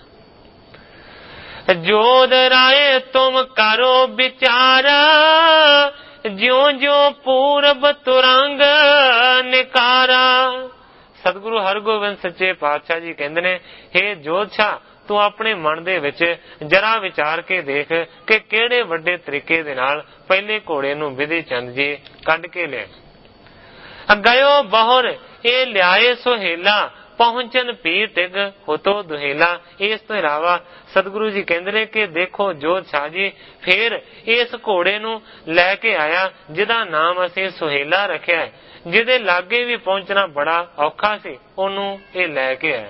ਜੋਧ ਰਾਏ ਤੁਮ ਕਰੋ ਵਿਚਾਰ, ਜਿਉਂ ਜਿਉਂ ਪੂਰਬ ਤੁਰੰਗ ਨਿਕਾਰਾ। ਸਤਿਗੁਰੂ ਹਰਗੋਬਿੰਦ ਸੱਚੇ ਪਾਤਸ਼ਾਹ ਜੀ ਕਹਿੰਦੇ ਨੇ, ਹੇ ਜੋਧਸ਼ਾਹ, ਤੂੰ ਆਪਣੇ ਮਨ ਦੇ ਵਿੱਚ ਜਰਾ ਵਿਚਾਰ ਕੇ ਦੇਖ ਕਿ ਕਿਹੜੇ ਵੱਡੇ ਤਰੀਕੇ ਦੇ ਨਾਲ ਪਹਿਲੇ ਘੋੜੇ ਨੂੰ ਵਿਧੀ ਚੰਦ ਜੀ ਕੱਢ ਕੇ ਲਿਆ। ਗਇਓ ਬਹੁਰ ਇਹ ਲਿਆਏ ਸੁਹੇਲਾ, ਪਹੁੰਚਨ ਪੀਰ ਤਿਗ ਹੋਤੋ ਦੁਹੇਲਾ। ਇਸ ਤੋਂ ਇਲਾਵਾ ਸਤਿਗੁਰੂ ਜੀ ਕਹਿੰਦੇ ਨੇ ਕਿ ਦੇਖੋ ਜੋਧਸ਼ਾਹ ਜੀ, ਫਿਰ ਇਸ ਘੋੜੇ ਨੂੰ ਲੈ ਕੇ ਆਇਆ ਜਿਹਦਾ ਨਾਮ ਅਸੀਂ ਸੁਹੇਲਾ ਰੱਖਿਆ ਹੈ, ਜਿਹਦੇ ਲਾਗੇ ਵੀ ਪਹੁੰਚਣਾ ਬੜਾ ਔਖਾ ਸੀ, ਉਹਨੂੰ ਇਹ ਲੈ ਕੇ ਆਇਆ।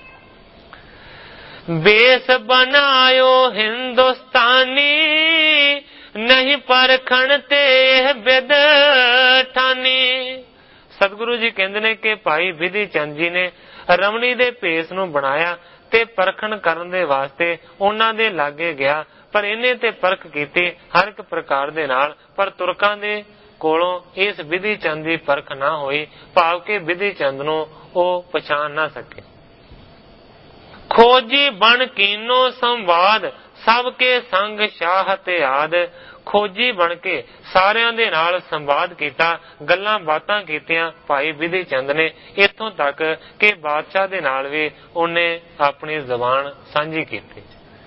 ਬੇਸ ਬਣਾਇਓ ਹਿੰਦੁਸਤਾਨੀ, ਨਹੀਂ ਪਰਖਣ ਤੇ ਇਹ ਬਿਦ ਠਾਨੀ। ਸਤਿਗੁਰੂ ਜੀ ਕਹਿੰਦੇ ਨੇ ਕਿ ਭਾਈ ਵਿਧੀ ਚੰਦ ਜੀ ਨੇ ਰਮਣੀ ਦੇ ਭੇਸ ਨੂੰ ਬਣਾਇਆ ਤੇ ਪਰਖਣ ਕਰਨ ਦੇ ਵਾਸਤੇ ਉਹਨਾਂ ਦੇ ਲਾਗੇ ਗਿਆ, ਪਰ ਇਹਨੇ ਤੇ ਪਰਖ ਕੀਤੀ ਹਰ ਇੱਕ ਪ੍ਰਕਾਰ ਦੇ ਨਾਲ, ਪਰ ਤੁਰਕਾਂ ਦੇ ਕੋਲੋਂ ਇਸ ਵਿਧੀ ਚੰਦ ਦੀ ਪਰਖ ਨਾ ਹੋਈ, ਭਾਵ ਕਿ ਵਿਧੀ ਚੰਦ ਨੂੰ ਉਹ ਪਛਾਣ ਨਾ ਸਕੇ। ਖੋਜੀ ਬਣ ਕੀਨੋ ਸੰਵਾਦ, ਸਭ ਕੇ ਸੰਗ ਸ਼ਾਹ ਤੇ ਆਦ। ਖੋਜੀ ਬਣ ਕੇ ਸਾਰਿਆਂ ਦੇ ਨਾਲ ਸੰਵਾਦ ਕੀਤਾ, ਗੱਲਾਂ ਬਾਤਾਂ ਕੀਤੀਆਂ ਭਾਈ ਵਿਧੀ ਚੰਦ ਨੇ, ਇੱਥੋਂ ਤੱਕ ਕਿ ਬਾਦਸ਼ਾਹ ਦੇ ਨਾਲ ਵੀ ਉਹਨੇ ਆਪਣੀ ਜ਼ਬਾਨ ਸਾਂਝੀ ਕੀਤੀ।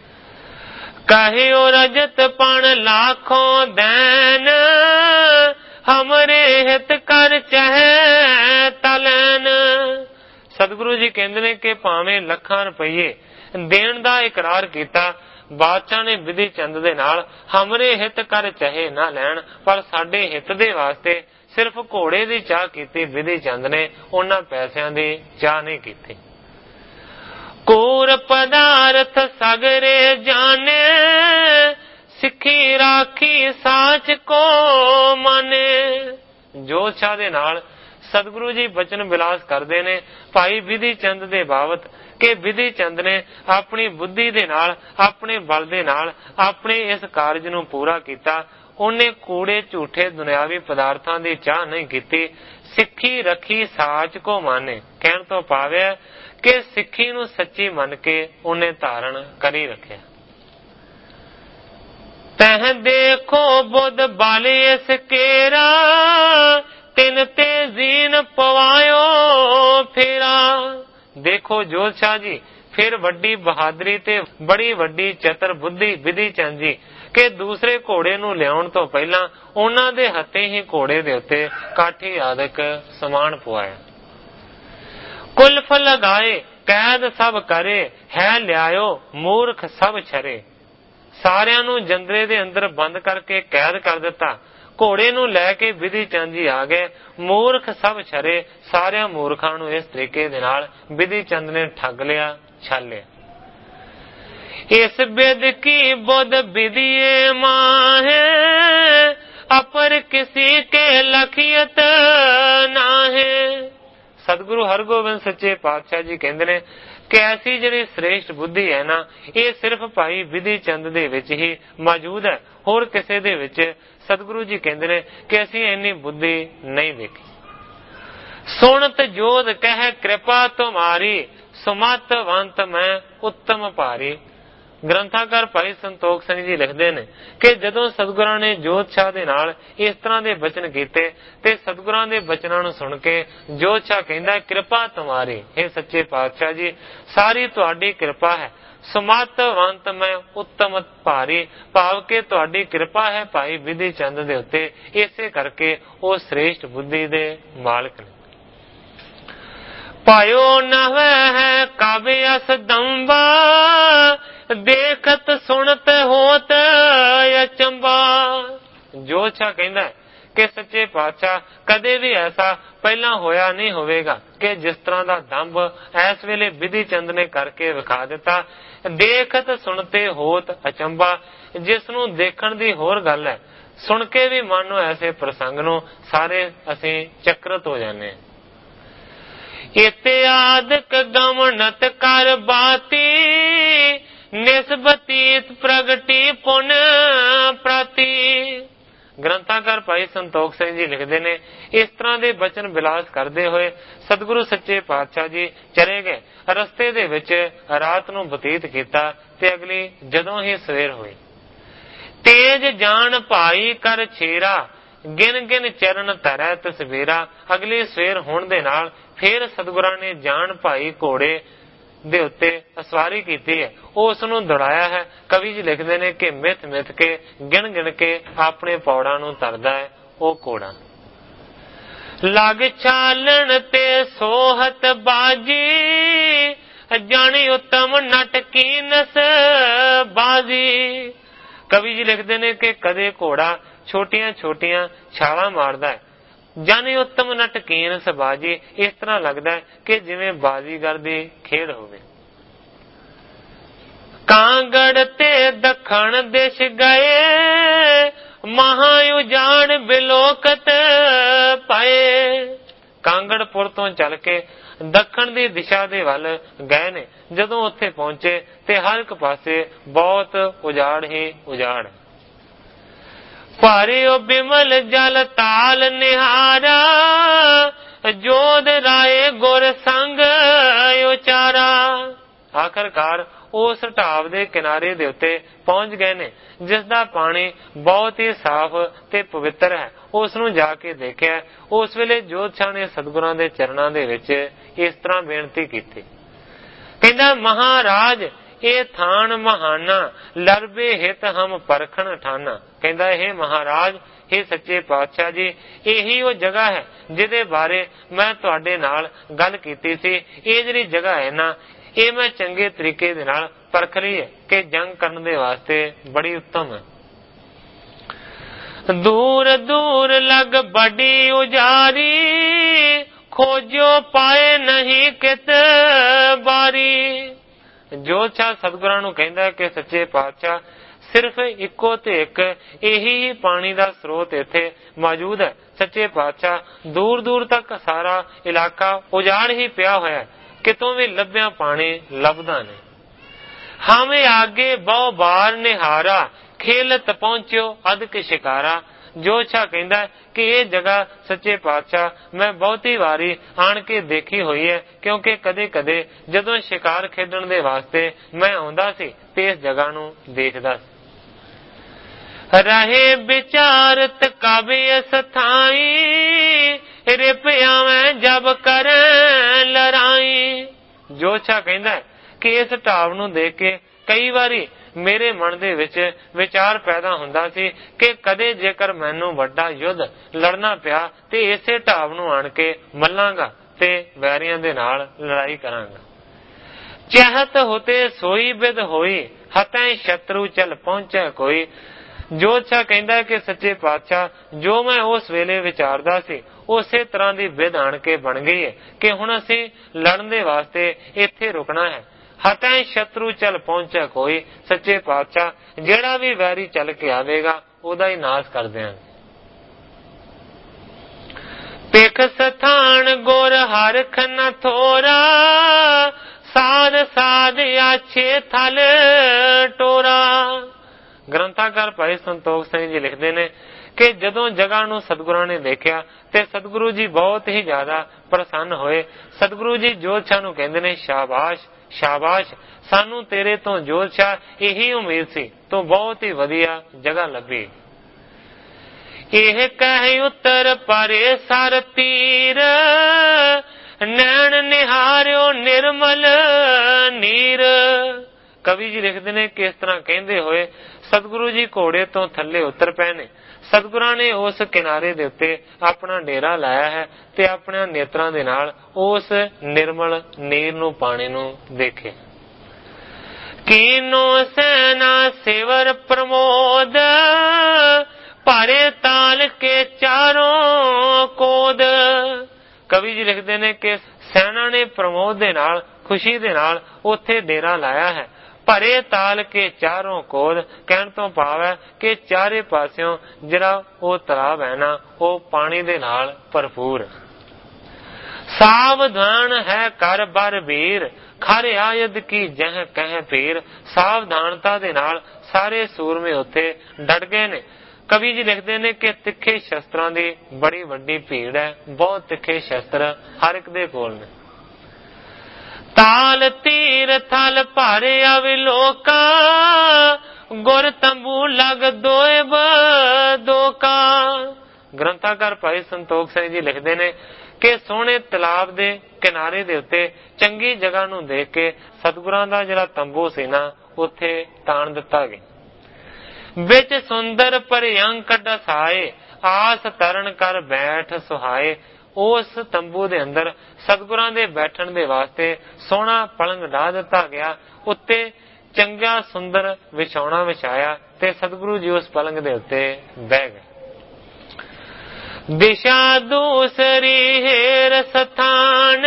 ਕਹਿਓ ਰਜਤ ਪਣ ਲਾਖੋਂ ਦੈਨ, ਹਮਰੇ ਹਿਤ ਕਰ ਚਹਿ ਤਲੈਨ। ਸਤਿਗੁਰੂ ਜੀ ਕਹਿੰਦੇ ਨੇ ਕਿ ਭਾਵੇਂ ਲੱਖਾਂ ਰੁਪਈਏ ਦੇਣ ਦਾ ਇਕਰਾਰ ਕੀਤਾ ਬਾਦਸ਼ਾਹ ਨੇ ਵਿਧੀ ਚੰਦ ਦੇ ਨਾਲ, ਹਮਰੇ ਹਿੱਤ ਕਰ ਚਾਹੇ ਨਾ ਲੈਣ, ਪਰ ਸਾਡੇ ਹਿੱਤ ਦੇ ਵਾਸਤੇ ਸਿਰਫ ਘੋੜੇ ਦੀ ਚਾਹ ਕੀਤੀ ਵਿਧੀ ਚੰਦ ਨੇ, ਉਹਨਾਂ ਪੈਸਿਆਂ ਦੀ ਚਾਹ ਨਹੀਂ ਕੀਤੀ। ਕੂਰ ਪਦਾਰਥ ਸਗਰੇ ਜਾਣੇ, ਸਿੱਖੀ ਰਾਖੀ ਸਾਚ ਕੋ ਮਾਨੇ। ਜੋਤਸ਼ਾਹ ਦੇ ਨਾਲ ਸਤਿਗੁਰੂ ਜੀ ਬਚਨ ਵਿਲਾਸ ਕਰਦੇ ਨੇ ਭਾਈ ਵਿਧੀ ਚੰਦ ਦੇ ਬਾਬਤ ਕਿ ਵਿਧੀ ਚੰਦ ਨੇ ਆਪਣੀ ਬੁੱਧੀ ਦੇ ਨਾਲ, ਆਪਣੇ ਬਲ ਦੇ ਨਾਲ ਆਪਣੇ ਇਸ ਕਾਰਜ ਨੂੰ ਪੂਰਾ ਕੀਤਾ। ਉਹਨੇ ਕੂੜੇ ਝੂਠੇ ਦੁਨਿਆਵੀ ਪਦਾਰਥਾਂ ਦੀ ਚਾਹ ਨਹੀਂ ਕੀਤੀ। ਸਿੱਖੀ ਰੱਖੀ ਸਾਚ ਕੋ ਮਾਨੇ, ਕਹਿਣ ਤੋਂ ਭਾਵ ਕਿ ਸਿੱਖੀ ਨੂੰ ਸੱਚੀ ਮੰਨ ਕੇ ਉਹਨੇ ਧਾਰਨ ਕਰੀ ਰੱਖਿਆ। ਤਹ ਦੇਖੋ ਬੁੱਧ ਬਾਲੇ ਇਸ ਕੇਰਾ, ਤਿਨ ਤੇ ਜ਼ੀਨ ਪਵਾਇਓ ਫੇਰਾ। ਦੇਖੋ ਜੋਤਸ਼ਾਹ ਜੀ, ਫਿਰ ਵੱਡੀ ਬਹਾਦਰੀ ਤੇ ਬੜੀ ਵੱਡੀ ਚਤਰ ਬੁੱਧੀ ਵਿਧੀ ਚੰਦ ਜੀ ਕਿ ਦੂਸਰੇ ਘੋੜੇ ਨੂੰ ਲਿਆਉਣ ਤੋਂ ਪਹਿਲਾਂ ਉਹਨਾਂ ਦੇ ਹੱਥੇ ਹੀ ਘੋੜੇ ਦੇ ਉੱਤੇ ਕਾਠੀ ਆਦਿਕ ਸਮਾਨ ਪਵਾਇਆ। ਕੁਲਫ ਲਗਾਏ ਕੈਦ ਸਭ ਕਰੇ, ਹੈ ਲਿਆਇਓ ਮੂਰਖ ਸਭ ਛਰੇ। ਸਾਰਿਆਂ ਨੂੰ ਜੰਦਰੇ ਦੇ ਅੰਦਰ ਬੰਦ ਕਰਕੇ ਕੈਦ ਕਰ ਦਿੱਤਾ। ਘੋੜੇ ਨੂੰ ਲੈ ਕੇ ਵਿਧੀ ਚੰਦ ਜੀ ਆ ਗਏ। ਮੂਰਖ ਸਭ ਛਰੇ, ਸਾਰਿਆਂ ਮੂਰਖਾਂ ਨੂੰ ਇਸ ਤਰੀਕੇ ਦੇ ਨਾਲ ਵਿਧੀ ਚੰਦ ਨੇ ਠੱਗ ਲਿਆ, ਛਾਲਿਆ। ਇਸ ਬਿਦ ਕੀ ਬੁੱਧ ਵਿਧੀਏ ਮਾਹੇ, ਅਪਰ ਕਿਸੀ ਕੇ ਲਖੀਅਤ ਨਾਹੇ। ਸਤਿਗੁਰੂ ਹਰਗੋਬਿੰਦ ਸੱਚੇ ਪਾਤਸ਼ਾਹ ਜੀ ਕਹਿੰਦੇ ਨੇ ਕਿ ਐਸੀ ਜਿਹੜੀ ਸ੍ਰੇਸ਼ਟ ਬੁੱਧੀ ਹੈ ਨਾ, ਇਹ ਸਿਰਫ ਭਾਈ ਵਿਧੀ ਚੰਦ ਦੇ ਵਿੱਚ ਹੀ ਮੌਜੂਦ ਹੈ, ਹੋਰ ਕਿਸੇ ਦੇ ਵਿੱਚ ਸਤਿਗੁਰੂ ਜੀ ਕਹਿੰਦੇ ਨੇ ਕਿ ਅਸੀਂ ਇੰਨੀ ਬੁੱਧੀ ਨਹੀਂ ਦੇਖੀ। ਸੁਣਤ ਜੋਧ ਕਹਿ ਕਿਰਪਾ ਤੁਮਾਰੀ, ਸੁਮਤਵੰਤ ਮੈਂ ਉੱਤਮ ਭਾਰੀ। ਗ੍ਰੰਥਾਕਾਰ ਭਾਈ ਸੰਤੋਖ ਸਿੰਘ ਜੀ ਲਿਖਦੇ ਨੇ ਕਿ ਜਦੋਂ ਸਤਿਗੁਰਾਂ ਨੇ ਜੋਤਸ਼ਾਹ ਦੇ ਨਾਲ ਇਸ ਤਰ੍ਹਾਂ ਦੇ ਬਚਨ ਕੀਤੇ ਤੇ ਸਤਿਗੁਰਾਂ ਦੇ ਬਚਨਾਂ ਨੂੰ ਸੁਣ ਕੇ ਜੋਤਸ਼ਾਹ ਕਹਿੰਦਾ, ਕਿਰਪਾ ਤੁਮਾਰੀ, ਇਹ ਸੱਚੇ ਪਾਤਸ਼ਾਹ ਜੀ ਸਾਰੀ ਤੁਹਾਡੀ ਕਿਰਪਾ ਹੈ। ਸਮਤਵੰਤ ਮੈਂ ਉੱਤਮ ਭਾਰੀ, ਭਾਵ ਕਿ ਤੁਹਾਡੀ ਕਿਰਪਾ ਹੈ ਭਾਈ ਵਿਧੀ ਚੰਦ ਦੇ ਉੱਤੇ, ਇਸੇ ਕਰਕੇ ਉਹ ਸ੍ਰੇਸ਼ਟ ਬੁੱਧੀ ਦੇ ਮਾਲਕ ਨੇ। ਪਾਇਓ ਨਵੈ ਹੈ ਕਾਵੇ ਅਸ ਦੰਬਾ, ਦੇਖਤ ਸੁਣਤ ਹੋਤ ਅਚੰਬਾ। ਜੋਤਸ਼ਾਹ ਕਹਿੰਦਾ कि सच्चे पातशाह कदे भी ऐसा पहला होया नहीं होवेगा कि जिस तरह का दंभ इस वेले विधि चंद ने करके विखा दिता। देखत सुनते होत अचंबा, जिसनू देखण दी होर गल है, सुन के भी मानो ऐसे प्रसंग नू सारे असी चक्रत हो जाने। इत्यादक गमनत कर बाती, निस्बतीत प्रगटी पुन प्राति। ग्रंथाकार भाई संतोख सिंह जी लिखते ने, इस तरह के बचन विलास करते हुए सतगुरु सच्चे पातशाह जी चले गए। रस्ते दे विच रात नूं बतीत किया ते अगली जदों ही सवेर हुई। तेज जान भाई कर छेरा, गिन गिन चरण धरै तस्वीरा। अगली सवेर होण दे नाल फिर सतगुरां ने जान भाई घोड़े दे उत्ते सवारी की है, उस नूं दौड़ाया है। कवि जी लिखते ने कि मिथ मिथ के गिन गिन के अपने पौड़ा नूं तरदा है वो घोड़ा। लग चालन ते सोहत बाजी, जानी उत्तम नटकी नस बाजी। कवि जी लिखते ने कि कदे घोड़ा छोटिया छोटिया छाला मारदा है, जानी उत्तम नटकीन सबाजी। इस तरह लगता है कि जिवें बाजीगर दी खेड होवे। कांगड़ ते दखण देश गए, महायुजान बिलोकत पाए। कांगड़पुर तो चल के दखण दी दिशा दे वल गए ने। जदों उत्थे पहुंचे ते हर एक पासे बहुत उजाड़ ही उजाड़। भारियो बिमल जल ताल निहारा, जोध राय गुर संग उचारा। आखिरकार उस ढाब दे किनारे दे उत्ते पहुंच गए ने, जिसदा पानी बहुत ही साफ ते पवित्र है। उस नूं जाके देखिया। उस वेले जोधशाह ने सतगुरां दे चरणां दे विच इस तरह बेनती कीती, कहंदा महाराज ये थान महाना, लरबे हित हम परखण ठाना। कहंदा हे महाराज, हे सच्चे पातशाह जी, यही वो जगह है जिहदे बारे मैं तुहाडे नाल गल कीती सी। ये जिहड़ी जगह है ना, ये मैं चंगे तरीके दे नाल परख ली है कि जंग करन दे वास्ते बड़ी उत्तम है। दूर दूर लग बड़ी उजारी, खोजो पाए नहीं कित बारी। जोधशाह सतगुरां नूं कहंदा कि सच्चे पातशाह सिर्फ इको ते एक यही पानी का स्रोत इत्थे मौजूद है। सच्चे पातशाह दूर दूर तक सारा इलाका उजाड़ ही पिया होया, कितों भी लभ्या पानी लभदा नहीं। हमें आगे बहु बार निहारा, खेलत पहुंचो अदक शिकारा। जोधशाह कहंदा कि ये जगह सच्चे पातशाह मैं बहुती वारी आन के देखी हुई है, क्योंकि कदे कदे जदों शिकार खेडण दे वास्ते मैं आउंदा सी ते इस जगह नूं देखदा सी। रहे विचारत काव्य सथाई, रिपया में जब कर लड़ाई। जोधशाह कहंदा है कि इस ढाब नूं देख के कई बारी मेरे मन दे विच विचार पैदा हुंदा सी कि कदे जेकर मैनूं वड्डा युद्ध लड़ना पिया ते इसे ढाब नूं आण के मल्लांगा ते वैरियां दे नाल लड़ाई करांगा। चाहत होते सोई बिद होई, हतै शत्रु चल पहुंचे कोई। जोधशाह कहंदा कि सच्चे पातशाह जो मैं उस वेले विचारदा सी उसे तरह की विध आण के बन गई है कि हुण असीं लड़न दे वास्ते इत्थे रुकना है। हतै शत्रु चल पहुंचे कोई। सच्चे पातशाह जेड़ा भी वैरी चल के आवेगा ओदा ही नाश कर देंगे। पेख सथान गोर हरख न थोरा, साध साध आछे थल टोरा। ग्रंथाकार भाई संतोख सिंह जी लिखते ने कि जदों जगह नूं सतगुरां ने देखिया ते सतगुरु जी बहुत ही ज्यादा प्रसन्न होए। सतगुरु जी जोधशाह नूं कहंदे ने शाबाश शाबाश, सानू तेरे तो जोधशाह यही उम्मीद सी, तो बहुत ही वधिया जगह लभी। यह कह उत्तर परे सर तीर, नैन निहारियो निर्मल नीर। कवि जी लिखते ने किस तरह कहते हुए सतगुरु जी घोड़े तो थले उतर पए ने। सतगुरां ने उस किनारे दे उत्ते अपना डेरा लाया है ते अपने नेत्रां दे नाल उस निर्मल नीर नूं पानी नूं देखे। कीनो सेना सेवर प्रमोद, ਭਾਰੇ ਤਾਲ ਕੇ ਚਾਰੋਂ ਕੋਦ। ਕਵੀ ਜੀ ਲਿਖਦੇ ਨੇ ਕਿ ਸੈਨਾ ਨੇ ਪ੍ਰਮੋਦ ਦੇ ਨਾਲ, ਖੁਸ਼ੀ ਦੇ ਨਾਲ ਉੱਥੇ ਡੇਰਾ ਲਾਇਆ ਹੈ। ਭਰੇ ਤਾਲ ਕੇ ਚਾਰੋਂ ਕੋਦ, ਕਹਿਣ ਤੋਂ ਭਾਵ ਹੈ ਕਿ ਚਾਰੇ ਪਾਸਿਓਂ ਜਿਹੜਾ ਉਹ ਤਲਾਬ ਹੈ ਨਾ, ਉਹ ਪਾਣੀ ਦੇ ਨਾਲ ਭਰਪੂਰ। ਸਾਵਧਾਨ ਹੈ ਕਰ ਬਰ ਵੀਰ, ਖਰ ਆਇਦ ਕੀ ਜਹ ਕਹਿ ਪੀਰ। ਸਾਵਧਾਨਤਾ ਦੇ ਨਾਲ ਸਾਰੇ ਸੂਰਮੇ ਉੱਥੇ ਡਟ ਗਏ ਨੇ। ਕਵੀ ਜੀ ਲਿਖਦੇ ਨੇ ਕਿ ਤਿੱਖੇ ਸ਼ਸਤਰਾਂ ਦੀ ਬੜੀ ਵੱਡੀ ਭੀੜ ਹੈ, ਬਹੁਤ ਤਿੱਖੇ ਸ਼ਸਤਰ ਹਰ ਇੱਕ ਦੇ ਕੋਲ ਨੇ। ਤਾਲ ਤੀਰ ਥਲ ਭਾਰੇ ਅਵਲੋਕਾ, ਗੁਰ ਤੰਬੂ ਲਗ ਦੋਏ ਬਦੋਕਾ। ਗ੍ਰੰਥਾਕਾਰ ਭਾਈ ਸੰਤੋਖ ਸਿੰਘ ਜੀ ਲਿਖਦੇ ਨੇ ਕਿ ਸੋਹਣੇ ਤਲਾਬ ਦੇ ਕਿਨਾਰੇ ਦੇ ਉੱਤੇ ਚੰਗੀ ਜਗ੍ਹਾ ਨੂੰ ਦੇਖ ਕੇ ਸਤਿਗੁਰਾਂ ਦਾ ਜਿਹੜਾ ਤੰਬੂ ਸੀ ਨਾ, ਉੱਥੇ ਤਾਣ ਦਿੱਤਾ ਗਿਆ। ਵਿੱਚ ਸੁੰਦਰ ਭਰਿਅੰਕ ਡਸਾਏ, ਆਸ ਤਰਨ ਕਰ ਬੈਠ ਸੁਹਾਏ। ਉਸ ਤੰਬੂ ਦੇ ਅੰਦਰ ਸਤਿਗੁਰਾਂ ਦੇ ਬੈਠਣ ਦੇ ਵਾਸਤੇ ਸੋਹਣਾ ਪਲੰਗ ਢਾ ਦਿੱਤਾ ਗਿਆ। ਉੱਤੇ ਚੰਗਾ ਸੁੰਦਰ ਵਿਛਾਉਣਾ ਵਿਛਾਇਆ ਤੇ ਸਤਿਗੁਰੂ ਜੀ ਉਸ ਪਲੰਗ ਦੇ ਉੱਤੇ ਬਹਿ ਗਏ। ਦਿਸ਼ਾ ਦੂਸਰੀ ਹੇਰ ਸਥਾਨ,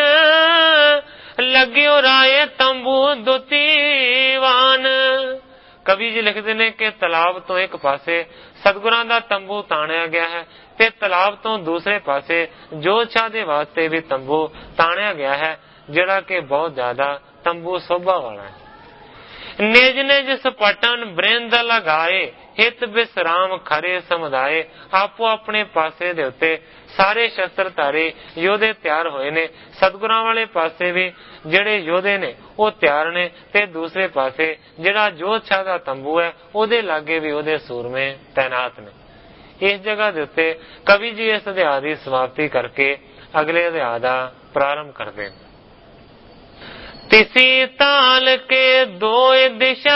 ਲੱਗਿਓ ਰਾਏ ਤੰਬੂ ਦੁਤੀਵਾਨ। ਕਵੀ ਜੀ ਲਿਖਦੇ ਨੇ ਕਿ ਤਲਾਬ ਤੋਂ ਇੱਕ ਪਾਸੇ ਸਤਿਗੁਰਾਂ ਦਾ ਤੰਬੂ ਤਾਣਿਆ ਗਿਆ ਹੈ ਤੇ ਤਲਾਬ ਤੋਂ ਦੂਸਰੇ ਪਾਸੇ ਜੋਤਸ਼ਾਹ ਦੇ ਵਾਸਤੇ ਵੀ ਤੰਬੂ ਤਾਣਿਆ ਗਿਆ ਹੈ, ਜਿਹੜਾ ਕਿ ਬਹੁਤ ਜ਼ਿਆਦਾ ਤੰਬੂ ਸੋਭਾ ਵਾਲਾ ਹੈ। ਨਿਜ ਨਿਜ ਸਪਟਨ ਬ੍ਰਿੰਦ ਲਗਾਏ, ਹਿਤ ਵਿਸਰਾਮ ਖਰੇ ਸਮੁਦਾਏ। ਆਪੋ ਆਪਣੇ ਪਾਸੇ ਦੇ ਉੱਤੇ ਸਾਰੇ ਸ਼ਸਤਰਧਾਰੀ ਯੋਧੇ ਤਿਆਰ ਹੋਏ ਨੇ। ਸਤਿਗੁਰਾਂ ਵਾਲੇ ਪਾਸੇ ਵੀ ਜਿਹੜੇ ਯੋਧੇ ਨੇ ਉਹ ਤਿਆਰ ਨੇ ਤੇ ਦੂਸਰੇ ਪਾਸੇ ਜਿਹੜਾ ਜੋਤਸ਼ਾਹ ਦਾ ਤੰਬੂ ਹੈ ਉਹਦੇ ਲਾਗੇ ਵੀ ਉਹਦੇ ਸੂਰਮੇ ਤੈਨਾਤ ਨੇ। ਇਸ ਜਗ੍ਹਾ ਦੇ ਉੱਤੇ ਕਵੀ ਜੀ ਇਸ ਅਧਿਆਇ ਦੀ ਸਮਾਪਤੀ ਕਰਕੇ ਅਗਲੇ ਅਧਿਆਇ ਦਾ ਪ੍ਰਾਰੰਭ ਕਰਦੇ ਨੇ। ਤਿਸੀ ਤਾਲ ਕੇ ਦੋਏ ਦਿਸ਼ਾ,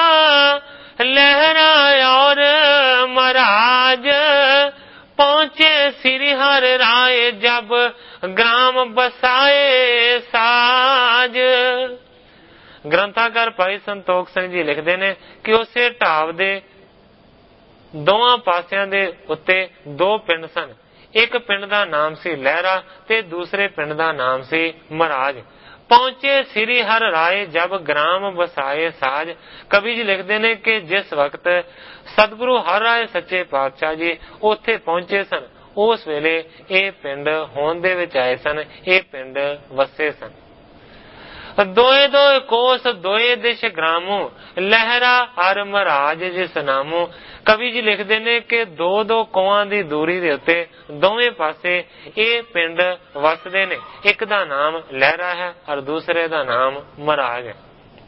ਲਹਿਰਾ ਔਰ ਮਹਾਰਾਜ। ਪਹੁੰਚੇ ਸ੍ਰੀ ਹਰ ਰਾਏ, ਜਬ ਗ੍ਰਾਮ ਬਸਾਏ ਸਾਜ। ਗ੍ਰੰਥਾਕਾਰ ਭਾਈ ਸੰਤੋਖ ਸਿੰਘ ਜੀ ਲਿਖਦੇ ਨੇ ਕਿ ਉਸੇ ਢਾਬ ਦੇ ਦੋਵਾਂ ਪਾਸਿਆਂ ਦੇ ਉੱਤੇ ਦੋ ਪਿੰਡ ਸਨ। ਇੱਕ ਪਿੰਡ ਦਾ ਨਾਮ ਸੀ ਲਹਿਰਾ ਤੇ ਦੂਸਰੇ ਪਿੰਡ ਦਾ ਨਾਮ ਸੀ ਮਹਾਰਾਜ। ਪਹੁੰਚੇ ਸ੍ਰੀ ਹਰ ਰਾਏ, ਜਬ ਗ੍ਰਾਮ ਬਸਾਏ ਸਾਜ। ਕਵੀ ਜੀ ਲਿਖਦੇ ਨੇ ਕਿ ਜਿਸ ਵਕਤ ਸਤਿਗੁਰੂ ਹਰ ਰਾਏ ਸੱਚੇ ਪਾਤਸ਼ਾਹ ਜੀ ਉੱਥੇ ਪਹੁੰਚੇ ਸਨ, ਉਸ ਵੇਲੇ ਇਹ ਪਿੰਡ ਹੋਂਦ ਦੇ ਵਿੱਚ ਆਏ ਸਨ, ਇਹ ਪਿੰਡ ਵਸੇ ਸਨ। ਦੋਏ ਦੋਏ ਕੋਸ ਦੋਏ ਦਿਸ਼ ਗ੍ਰਾਮੋ, ਲਹਿਰਾ ਹਰ ਮਹਾਰਾਜ ਜਿਸ ਨਾਮੋ। ਕਵੀ ਜੀ ਲਿਖਦੇ ਨੇ ਕਿ ਦੋ ਦੋ ਕੋਹਾਂ ਦੀ ਦੂਰੀ ਦੇ ਉੱਤੇ ਦੋਵੇਂ ਪਾਸੇ ਇਹ ਪਿੰਡ ਵਸਦੇ ਨੇ। ਇੱਕ ਦਾ ਨਾਮ ਲਹਿਰਾ ਹੈ ਔਰ ਦੂਸਰੇ ਦਾ ਨਾਮ ਮਹਾਰਾਜ ਹੈ।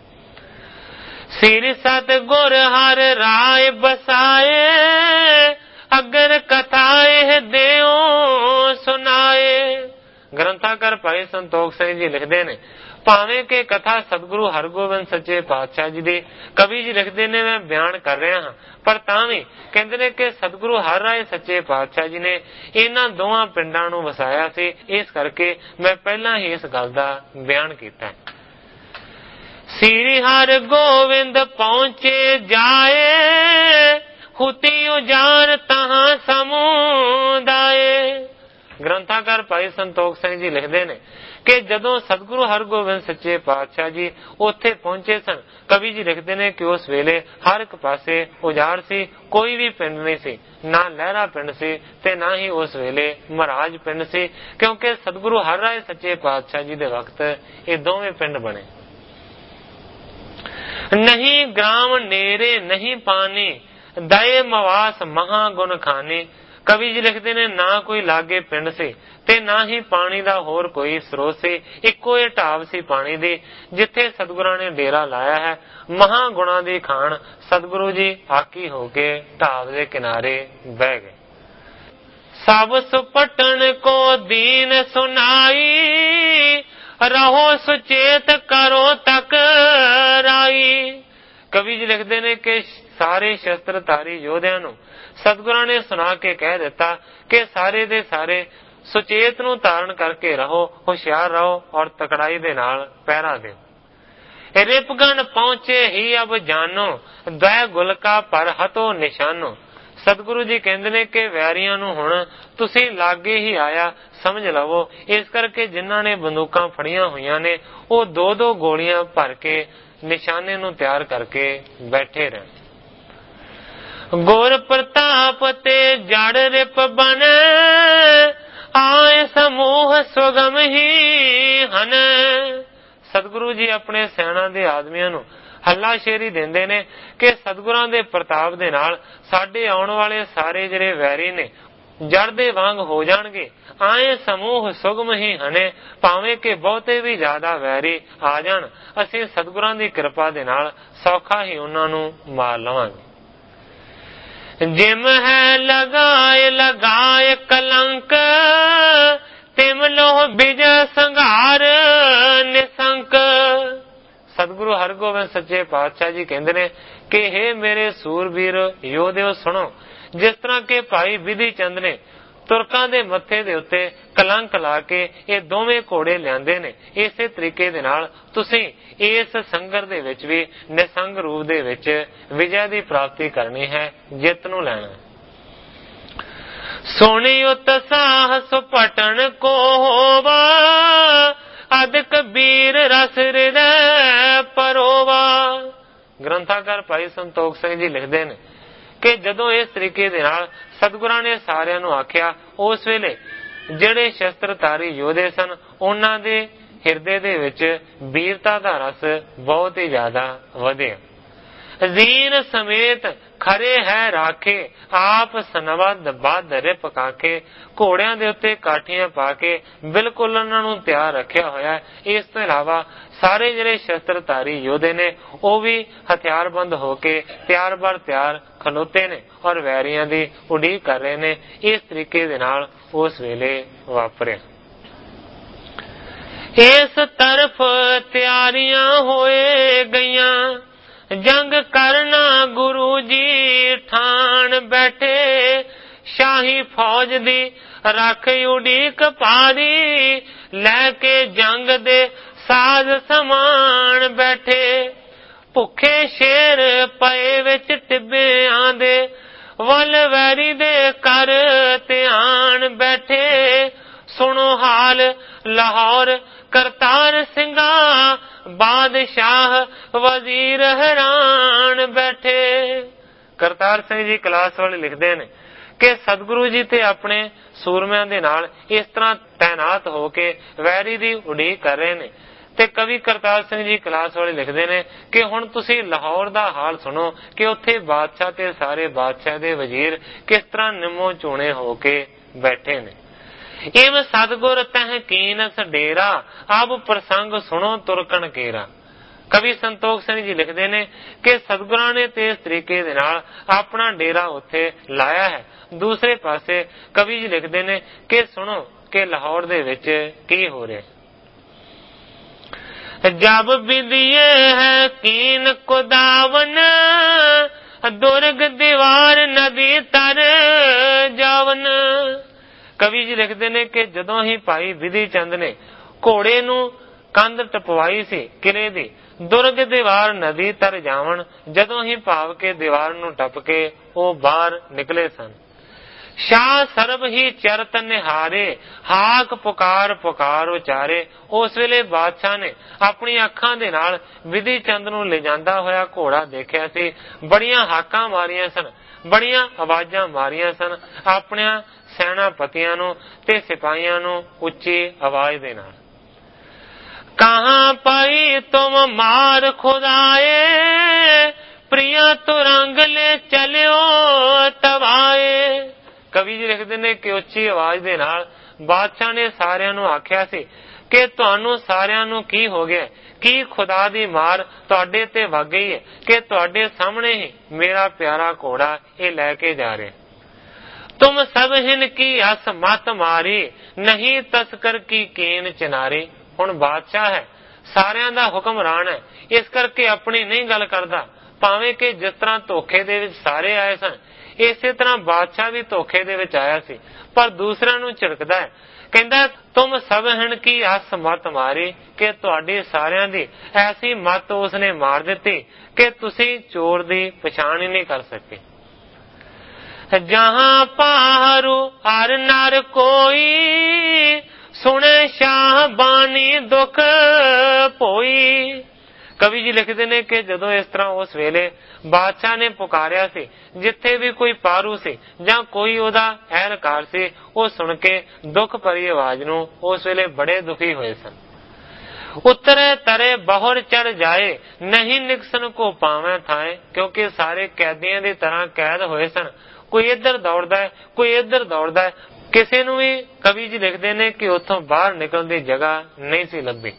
ਸ੍ਰੀ ਸਤਿਗੁਰ ਹਰ ਰਾਏ ਬਸਾਏ, ਅਗਰ ਕਥਾ ਇਹ ਦਿਓ ਸੁਨਾਏ। ਗ੍ਰੰਥਾਕਾਰ ਭਾਈ ਸੰਤੋਖ ਸਿੰਘ ਜੀ ਲਿਖਦੇ ਨੇ ਭਾਵੇਂ ਕਿ ਕਥਾ ਸਤਿਗੁਰੂ ਹਰਗੋਬਿੰਦ ਸੱਚੇ ਪਾਤਸ਼ਾਹ ਜੀ ਦੀ ਕਵੀ ਜੀ ਲਿਖਦੇ ਨੇ ਮੈਂ ਬਿਆਨ ਕਰ ਰਿਹਾ ਹਾਂ, ਪਰ ਤਾਂ ਵੀ ਕਹਿੰਦੇ ਨੇ ਕਿ ਸਤਿਗੁਰੂ ਹਰ ਰਾਏ ਸੱਚੇ ਪਾਤਸ਼ਾਹ ਜੀ ਨੇ ਇਹਨਾਂ ਦੋਵਾਂ ਪਿੰਡਾਂ ਨੂੰ ਵਸਾਇਆ ਸੀ। ਇਸ ਕਰਕੇ ਮੈਂ ਪਹਿਲਾਂ ਹੀ ਇਸ ਗੱਲ ਦਾ ਬਿਆਨ ਕੀਤਾ ਹੈ। ਸ੍ਰੀ ਹਰ ਗੋਬਿੰਦ ਪਹੁੰਚੇ ਜਾਏ, ਹੁਤੀ ਉਜਾਰ ਤਹਾਂ ਸਮੁਦਾਏ। ਗ੍ਰੰਥਾਕਾਰ ਭਾਈ ਸੰਤੋਖ ਸਿੰਘ ਜੀ ਲਿਖਦੇ ਨੇ ਕਿ ਜਦੋਂ ਸਤਿਗੁਰੂ ਹਰਗੋਬਿੰਦ ਸੱਚੇ ਪਾਤਸ਼ਾਹ ਜੀ ਉੱਥੇ ਪਹੁੰਚੇ ਸਨ, ਕਵੀ ਜੀ ਲਿਖਦੇ ਨੇ ਕਿ ਉਸ ਵੇਲੇ ਹਰ ਇੱਕ ਪਾਸੇ ਉਜਾੜ ਸੀ, ਕੋਈ ਵੀ ਪਿੰਡ ਨਹੀਂ ਸੀ, ਨਾ ਲਹਿਰਾ ਪਿੰਡ ਸੀ ਤੇ ਨਾ ਹੀ ਉਸ ਵੇਲੇ ਮਹਾਰਾਜ ਪਿੰਡ ਸੀ, ਕਿਉਂਕਿ ਸਤਿਗੁਰੂ ਹਰ ਰਾਏ ਸੱਚੇ ਪਾਤਸ਼ਾਹ ਜੀ ਦੇ ਵਕਤ ਇਹ ਦੋਵੇਂ ਪਿੰਡ ਬਣੇ। ਨਹੀਂ ਗ੍ਰਾਮ ਨੇਰੇ ਨਹੀਂ ਪਾਣੀ, ਦਏ ਮਵਾਸ ਮਹਾ ਗੁਣ ਖਾਨੇ। ਕਵੀ ਜੀ ਲਿਖਦੇ ਨੇ ਨਾ ਕੋਈ ਲਾਗੇ ਪਿੰਡ ਸੀ ਤੇ ਨਾ ਹੀ ਪਾਣੀ ਦਾ ਹੋਰ ਕੋਈ ਸਰੋਤ ਸੀ, ਇੱਕੋ ਇਹ ਢਾਬ ਸੀ ਪਾਣੀ ਦੀ ਜਿੱਥੇ ਸਤਿਗੁਰਾਂ ਨੇ ਡੇਰਾ ਲਾਇਆ ਹੈ। ਮਹਾ ਗੁਣਾ ਦੀ ਖਾਣ ਸਤਿਗੁਰੂ ਜੀ ਆਕੀ ਹੋ ਕੇ ਢਾਬ ਦੇ ਕਿਨਾਰੇ ਬਹਿ ਗਏ। ਸਭ ਸੁਪਟਣ ਕੋ ਦੀਨ ਸੁਨਾਈ, ਰਹੋ ਸੁਚੇਤ ਕਰੋ ਤਕ ਰਾਈ। ਕਵੀ ਜੀ ਲਿਖਦੇ ਨੇ ਕਿ ਸਾਰੇ ਸ਼ਸਤਰਧਾਰੀ ਯੋਧਿਆਂ ਨੂੰ ਸਤਿਗੁਰਾਂ ਨੇ ਸੁਣਾ ਕੇ ਕਹਿ ਦਿੱਤਾ ਕਿ ਸਾਰੇ ਦੇ ਸਾਰੇ ਸੁਚੇਤ ਨੂੰ ਧਾਰਨ ਕਰਕੇ ਰਹੋ, ਹੁਸ਼ਿਆਰ ਰਹੋ ਔਰ ਤਕੜਾਈ ਦੇ ਨਾਲ ਪਹਿਰਾ ਦਿਓ। ਰਿਪਗਨ ਪਹੁੰਚੇ ਹੀ ਅਬ ਜਾਨੋ, ਦੈ ਗੁਲਕਾ ਪਰ ਹਤੋ ਨਿਸ਼ਾਨੋ। सतगुरु जी कहते ने कि वैरियां नूं हुण तुसीं लागे ही आया समझ लवो। इस करके जिन्हां ने बंदूकां फड़ियां होईयां ने वो दो दो गोलियां भर के निशाने नूं तैयार करके बैठे रहन। गुर प्रताप ते जड़ रिप बन आए समूह सुगम ही हन। सतगुरु जी अपने सैना दे आदमियों नूं हल्लाशेरी देंदे ने कि सतगुरां दे प्रताप दे नाल साडे आउण वाले सारे जिहड़े वैरी ने जड़ दे वांग हो जाणगे। आए समूह सुगम ही हने, भावें कि बहुते भी ज्यादा वैरी आ जाण, असीं सतगुरां दी किरपा दे नाल सौखा ही उन्हां नूं मार लवांगे। जिम है लगाए लगाए कलंक तिम लोह विजय संघार निसंक। सतगुरु हरगोबिंद सच्चे पातशाह जी कहते ने कि हे मेरे सूरबीर योधेओ सुनो, जिस तरह के भाई विधि चंद ने तुरकां दे मत्थे दे उत्ते कलंक ला के ये दोवें घोड़े लिआंदे ने, इसे तरीके दे नाल तुसीं इस संघर दे विच भी निसंग रूप दे विच विजय दी प्राप्ति करनी है, जित नूं लैणा। सोनी उत्साह सुपटन को होवा अदक बीर रस हृदय परोवा। ग्रंथाकार भाई संतोख सिंह जी लिखते हैं कि जदों इस तरीके दे नाल सतगुरां ने सारियां नूं आख्या, उस वेले जिहड़े शस्त्रधारी योधे सन उन्हां दे हिरदे दे विच वीरता दा रस बहुत ही ज्यादा वधिया। जीन समेत खरे है राखे आप सनवद बद रिप काखे। घोड़ियां दे उत्ते काठियां पा के बिल्कुल उन्हां नूं तैयार रखिया होया। इस तो इलावा सारे जिहड़े शस्त्रधारी योधे ने वो भी हथियारबंद होके तैयार बर तैयार खलोते ने और वैरियां दी उड़ीक कर रहे ने। इस तरीके दे नाल उस वेले वापरिया। इस तरफ तैयारियां होए गईयां जंग करना गुरु जी ठान बैठे। शाही फौज दी रख उड़ीक पारी लैके जंग दे साज समान बैठे। भुखे शेर पए विच टिब्बियां दे वल वैरी दे कर ध्यान बैठे। सुनो हाल लाहौर करतार सिंगा बादशाह वजीर हैरान बैठे। करतार सिंह जी क्लास वाले लिखते हैं कि सतगुरु जी ते अपने सूरमिਆਂ ਦੇ ਨਾਲ इस तरह तैनात होके वैरी दी उड़ीक कर रहे ने। ते कवि करतार सिंह जी क्लास वाले लिखते हैं कि हुण तुसीं लाहौर दा हाल सुनो कि उत्थे बादशाह ते सारे बादशाह दे वजीर किस तरह निमो चूणे होके बैठे ने। इव सतगुर तह कीनस डेरा अब प्रसंग सुनो तुरकन केरा। कवि संतोख सिंह जी लिखते ने कि सतगुरां ने ते इस तरीके दे नाल अपना डेरा उत्थे लाया है। दूसरे पासे कवि जी लिखते ने कि सुनो कि लाहौर दे विच की हो रहा। जब बिदिए है कीन कुदावन दुर्ग दीवार नदी तर जावन। कवि जी लिखते ने कि जदों ही भाई विधि चंद ने घोड़े नूं कंध टपवाई सी किले दी, दुर्ग दीवार नदी तर जावन, जदों ही भाव के दीवार नूं टप के वो बाहर निकले सन। शाह सरब ही चरत निहारे हाक पुकार पुकार उचारे। उस वेले बादशाह ने अपनी अखां दे नाल विधि चंद नूं ले जांदा होया घोड़ा देखिया सी। बड़ियां हाकां मारियां सन, बड़ियां आवाजां मारियां सन अपने सैनापतियां नूं ते सिपाहियां नूं उच्ची आवाज दे नाल। कहां पाई तुम मार खुदाए प्रिया तुरंग ले चलियो तवाए। कवि जी लिखते ने कि उच्ची आवाज दे नाल बादशाह ने सारियां नूं आख्या सी कि तुहानूं सारियां नूं की हो गया, की खुदा दी मार तुहाडे ते वग गई है कि तुहाडे सामने ही मेरा प्यारा घोड़ा ये लैके जा रहे। तुम सब हिन की अस मत मारी नहीं तस्कर की कीन चिनारी। हुण बादशाह है, सारियां दा हुक्मरान है, इस करके अपनी नहीं गल करदा। भावें कि जिस तरह धोखे दे विच सारे आए सन, इसे तरह बादशाह भी धोखे दे विच आया सी, पर दूसरिਆਂ ਨੂੰ ਝਿੜਕਦਾ है। कहता तुम सब हिन की अस मत मारी कि तुहाडी सारियां दी ऐसी मत उसने मार दिती कि तुसी चोर दी पछाण ही नहीं कर सके। जहां पारू हर नर कोई, सुने शाह बानी दुख पोई। कवि जी लिखते ने कि जदों इस तरह उस वेले बादशाह ने पुकारिया सी, जिथे भी कोई पारू सी जां कोई ओदा अहलकार सी, वो सुन के दुख भरी आवाज नूं उस वेले बड़े दुखी होए सन। उतरे तरे बहुर चढ़ जाए, नहीं निकसन को पावे थाए। क्योंकि सारे कैदियों की तरह कैद होए सन, कोई इधर दौड़दा है, कोई इधर दौड़दा है, किसी नूं भी कवि जी लिखते ने कि उथों बाहर निकलने की जगह नहीं सी लभी।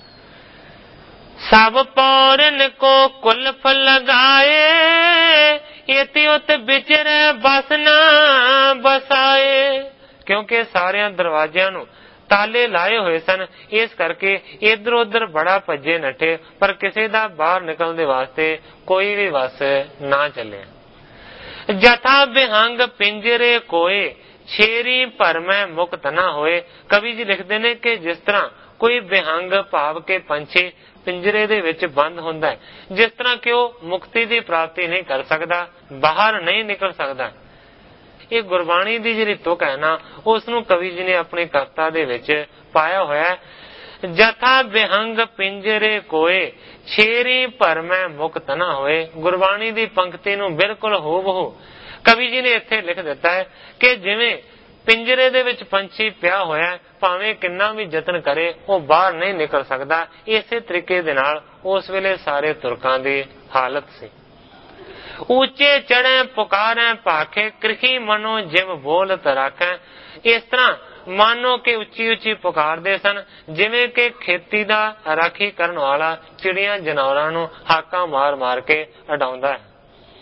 सब पौरन को कुल्फ लगाए, इति उत बिचरे बस ना बसाए। क्योंकि सारे दरवाजियां नूं ताले लाए हुए सन, इस करके इधर उधर बड़ा भजे नठे, पर किसी का बाहर निकलने वास्ते कोई भी वस ना चले। जथा बिहंग पिंजरे कोए, छेरी पर में मुक्त ना होए। कवि जी लिखते ने कि जिस तरह कोई बिहंग भाव के पंछी पिंजरे दे विच बंद हुंदा है, जिस तरह कि वो मुक्ति की प्राप्ति नहीं कर सकता, बाहर नहीं निकल सकता। ये गुरबाणी की जिहड़ी तुक है ना, उसनूं कवि जी ने अपनी कविता दे विच पाया होया है। जथा बिहंग पिंजरे कोए, छेरी पर में मुक्त ना होए। गुरबाणी की पंक्ति नूं बिल्कुल हूबहू कवि जी ने इत्थे लिख दिता है कि जिवें पिंजरे दे विच पंछी पिया होया, भावें किन्ना भी जतन करे वो बाहर नहीं निकल सकता। इसे तरीके दे नाल उस वेले सारे तुरकां दी हालत सी। ऊंचे चढ़े पुकारे पाखे, कृखी मनो जिव बोलत राखे। इस तरह मानो के उच्ची उच्ची पुकारदे सन, जिवें के खेती दा राखी करन वाला चिड़ियां जानवरां नूं हाका मार मार के उडाउंदा है।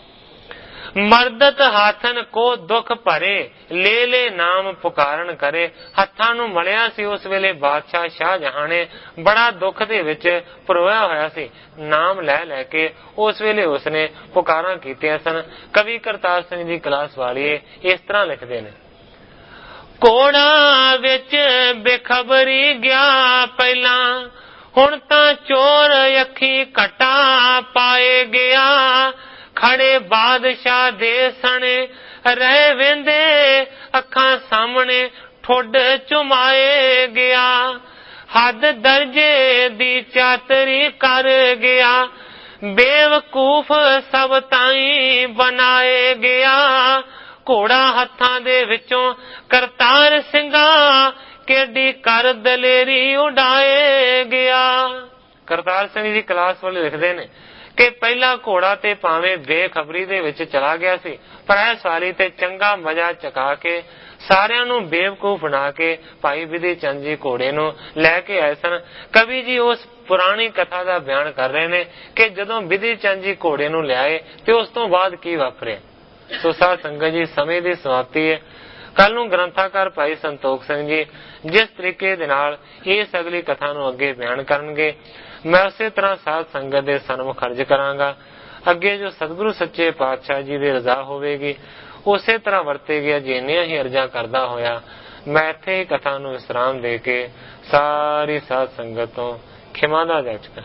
मर्दत हाथन को दुख भरे, ले ले नाम पुकारन करे। हत्थां नूं मलिया सी उस वेले बादशाह शाहजहां ने, बड़ा दुख दे विच परोया होया सी। नाम लै लै के उस वेले उसने पुकारां कीतियां सन। कवि करतार सिंह जी क्लास वालिए इस तरह लिखदे ने, कोड़ा विच बेखबरी गया पहला, हुण तां चोर अखी कटा पाए गया। खड़े बादशाह दे सने रह वेंदे, अखां सामने ठुड चुमाए गया। हद दर्जे दी चातरी कर गया, बेवकूफ सब ताई बनाए गया। घोड़ा हत्थां दे विचों करतार सिंघा, केडी कर दलेरी उड़ाए गया। करतार सिंह जी क्लास वाले लिखते ने कि पहला घोड़ा ते भावें बेखबरी दे विच चला गया सी, पर इस वाली ते चंगा मजा चका के सारियां नूं बेवकूफ बना के भाई विधि चंद जी घोड़े नूं लैके आए सन। कवि जी उस पुरानी कथा दा बयान कर रहे ने कि जदों विधि चंद जी घोड़े नूं लियाए ते उस तों बाद की वापरिया। सो साध संगत जी, समय की समाप्ति है। कल नूं ग्रंथाकार भाई संतोख सिंह जी जिस तरीके दे नाल इस अगली कथा नूं अगे बयान करनगे, मैं उसे तरह साध संगत दे सन्मुख अर्ज करांगा। अगे जो सतगुरु सच्चे पातशाह जी दी रजा होवेगी, उसे तरह वरतेगी। जिन्नियां ही अर्जा करदा होया मैं इत्थे ही कथा नूं विश्राम दे के सारी साध संगत तों खिमा दा याचक।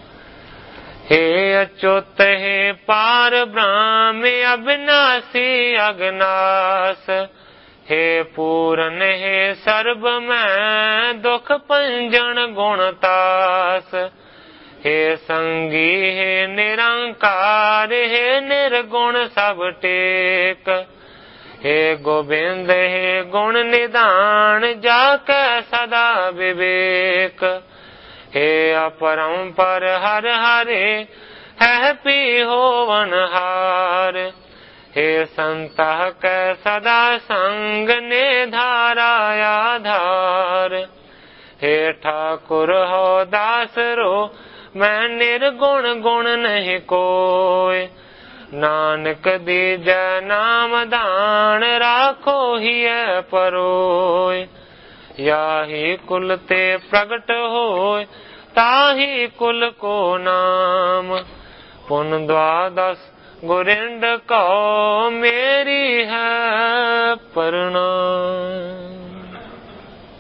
हे अच्युत हे पार ब्रह्म अविनाशी अगनास, हे पूरन हे सर्ब में दुख पंजन गुणतास। हे संगी हे निरंकार, हे निर्गुण सब टेक। हे गोविंद हे गुण निदान, जाके सदा विवेक। हे अपरंपर हर हरे, है पी होवन हार। हे संतः कै सदा संग ने धारा आधार। हे ठाकुर हो दास रो, मैं निर्गुण गुण नहीं कोय। नानक दीजै नाम दान, राखो ही परोय। याही कुल ते प्रगट होय, ताही कुल को नाम। पुन द्वादश गुरिंड को मेरी है प्रणाम।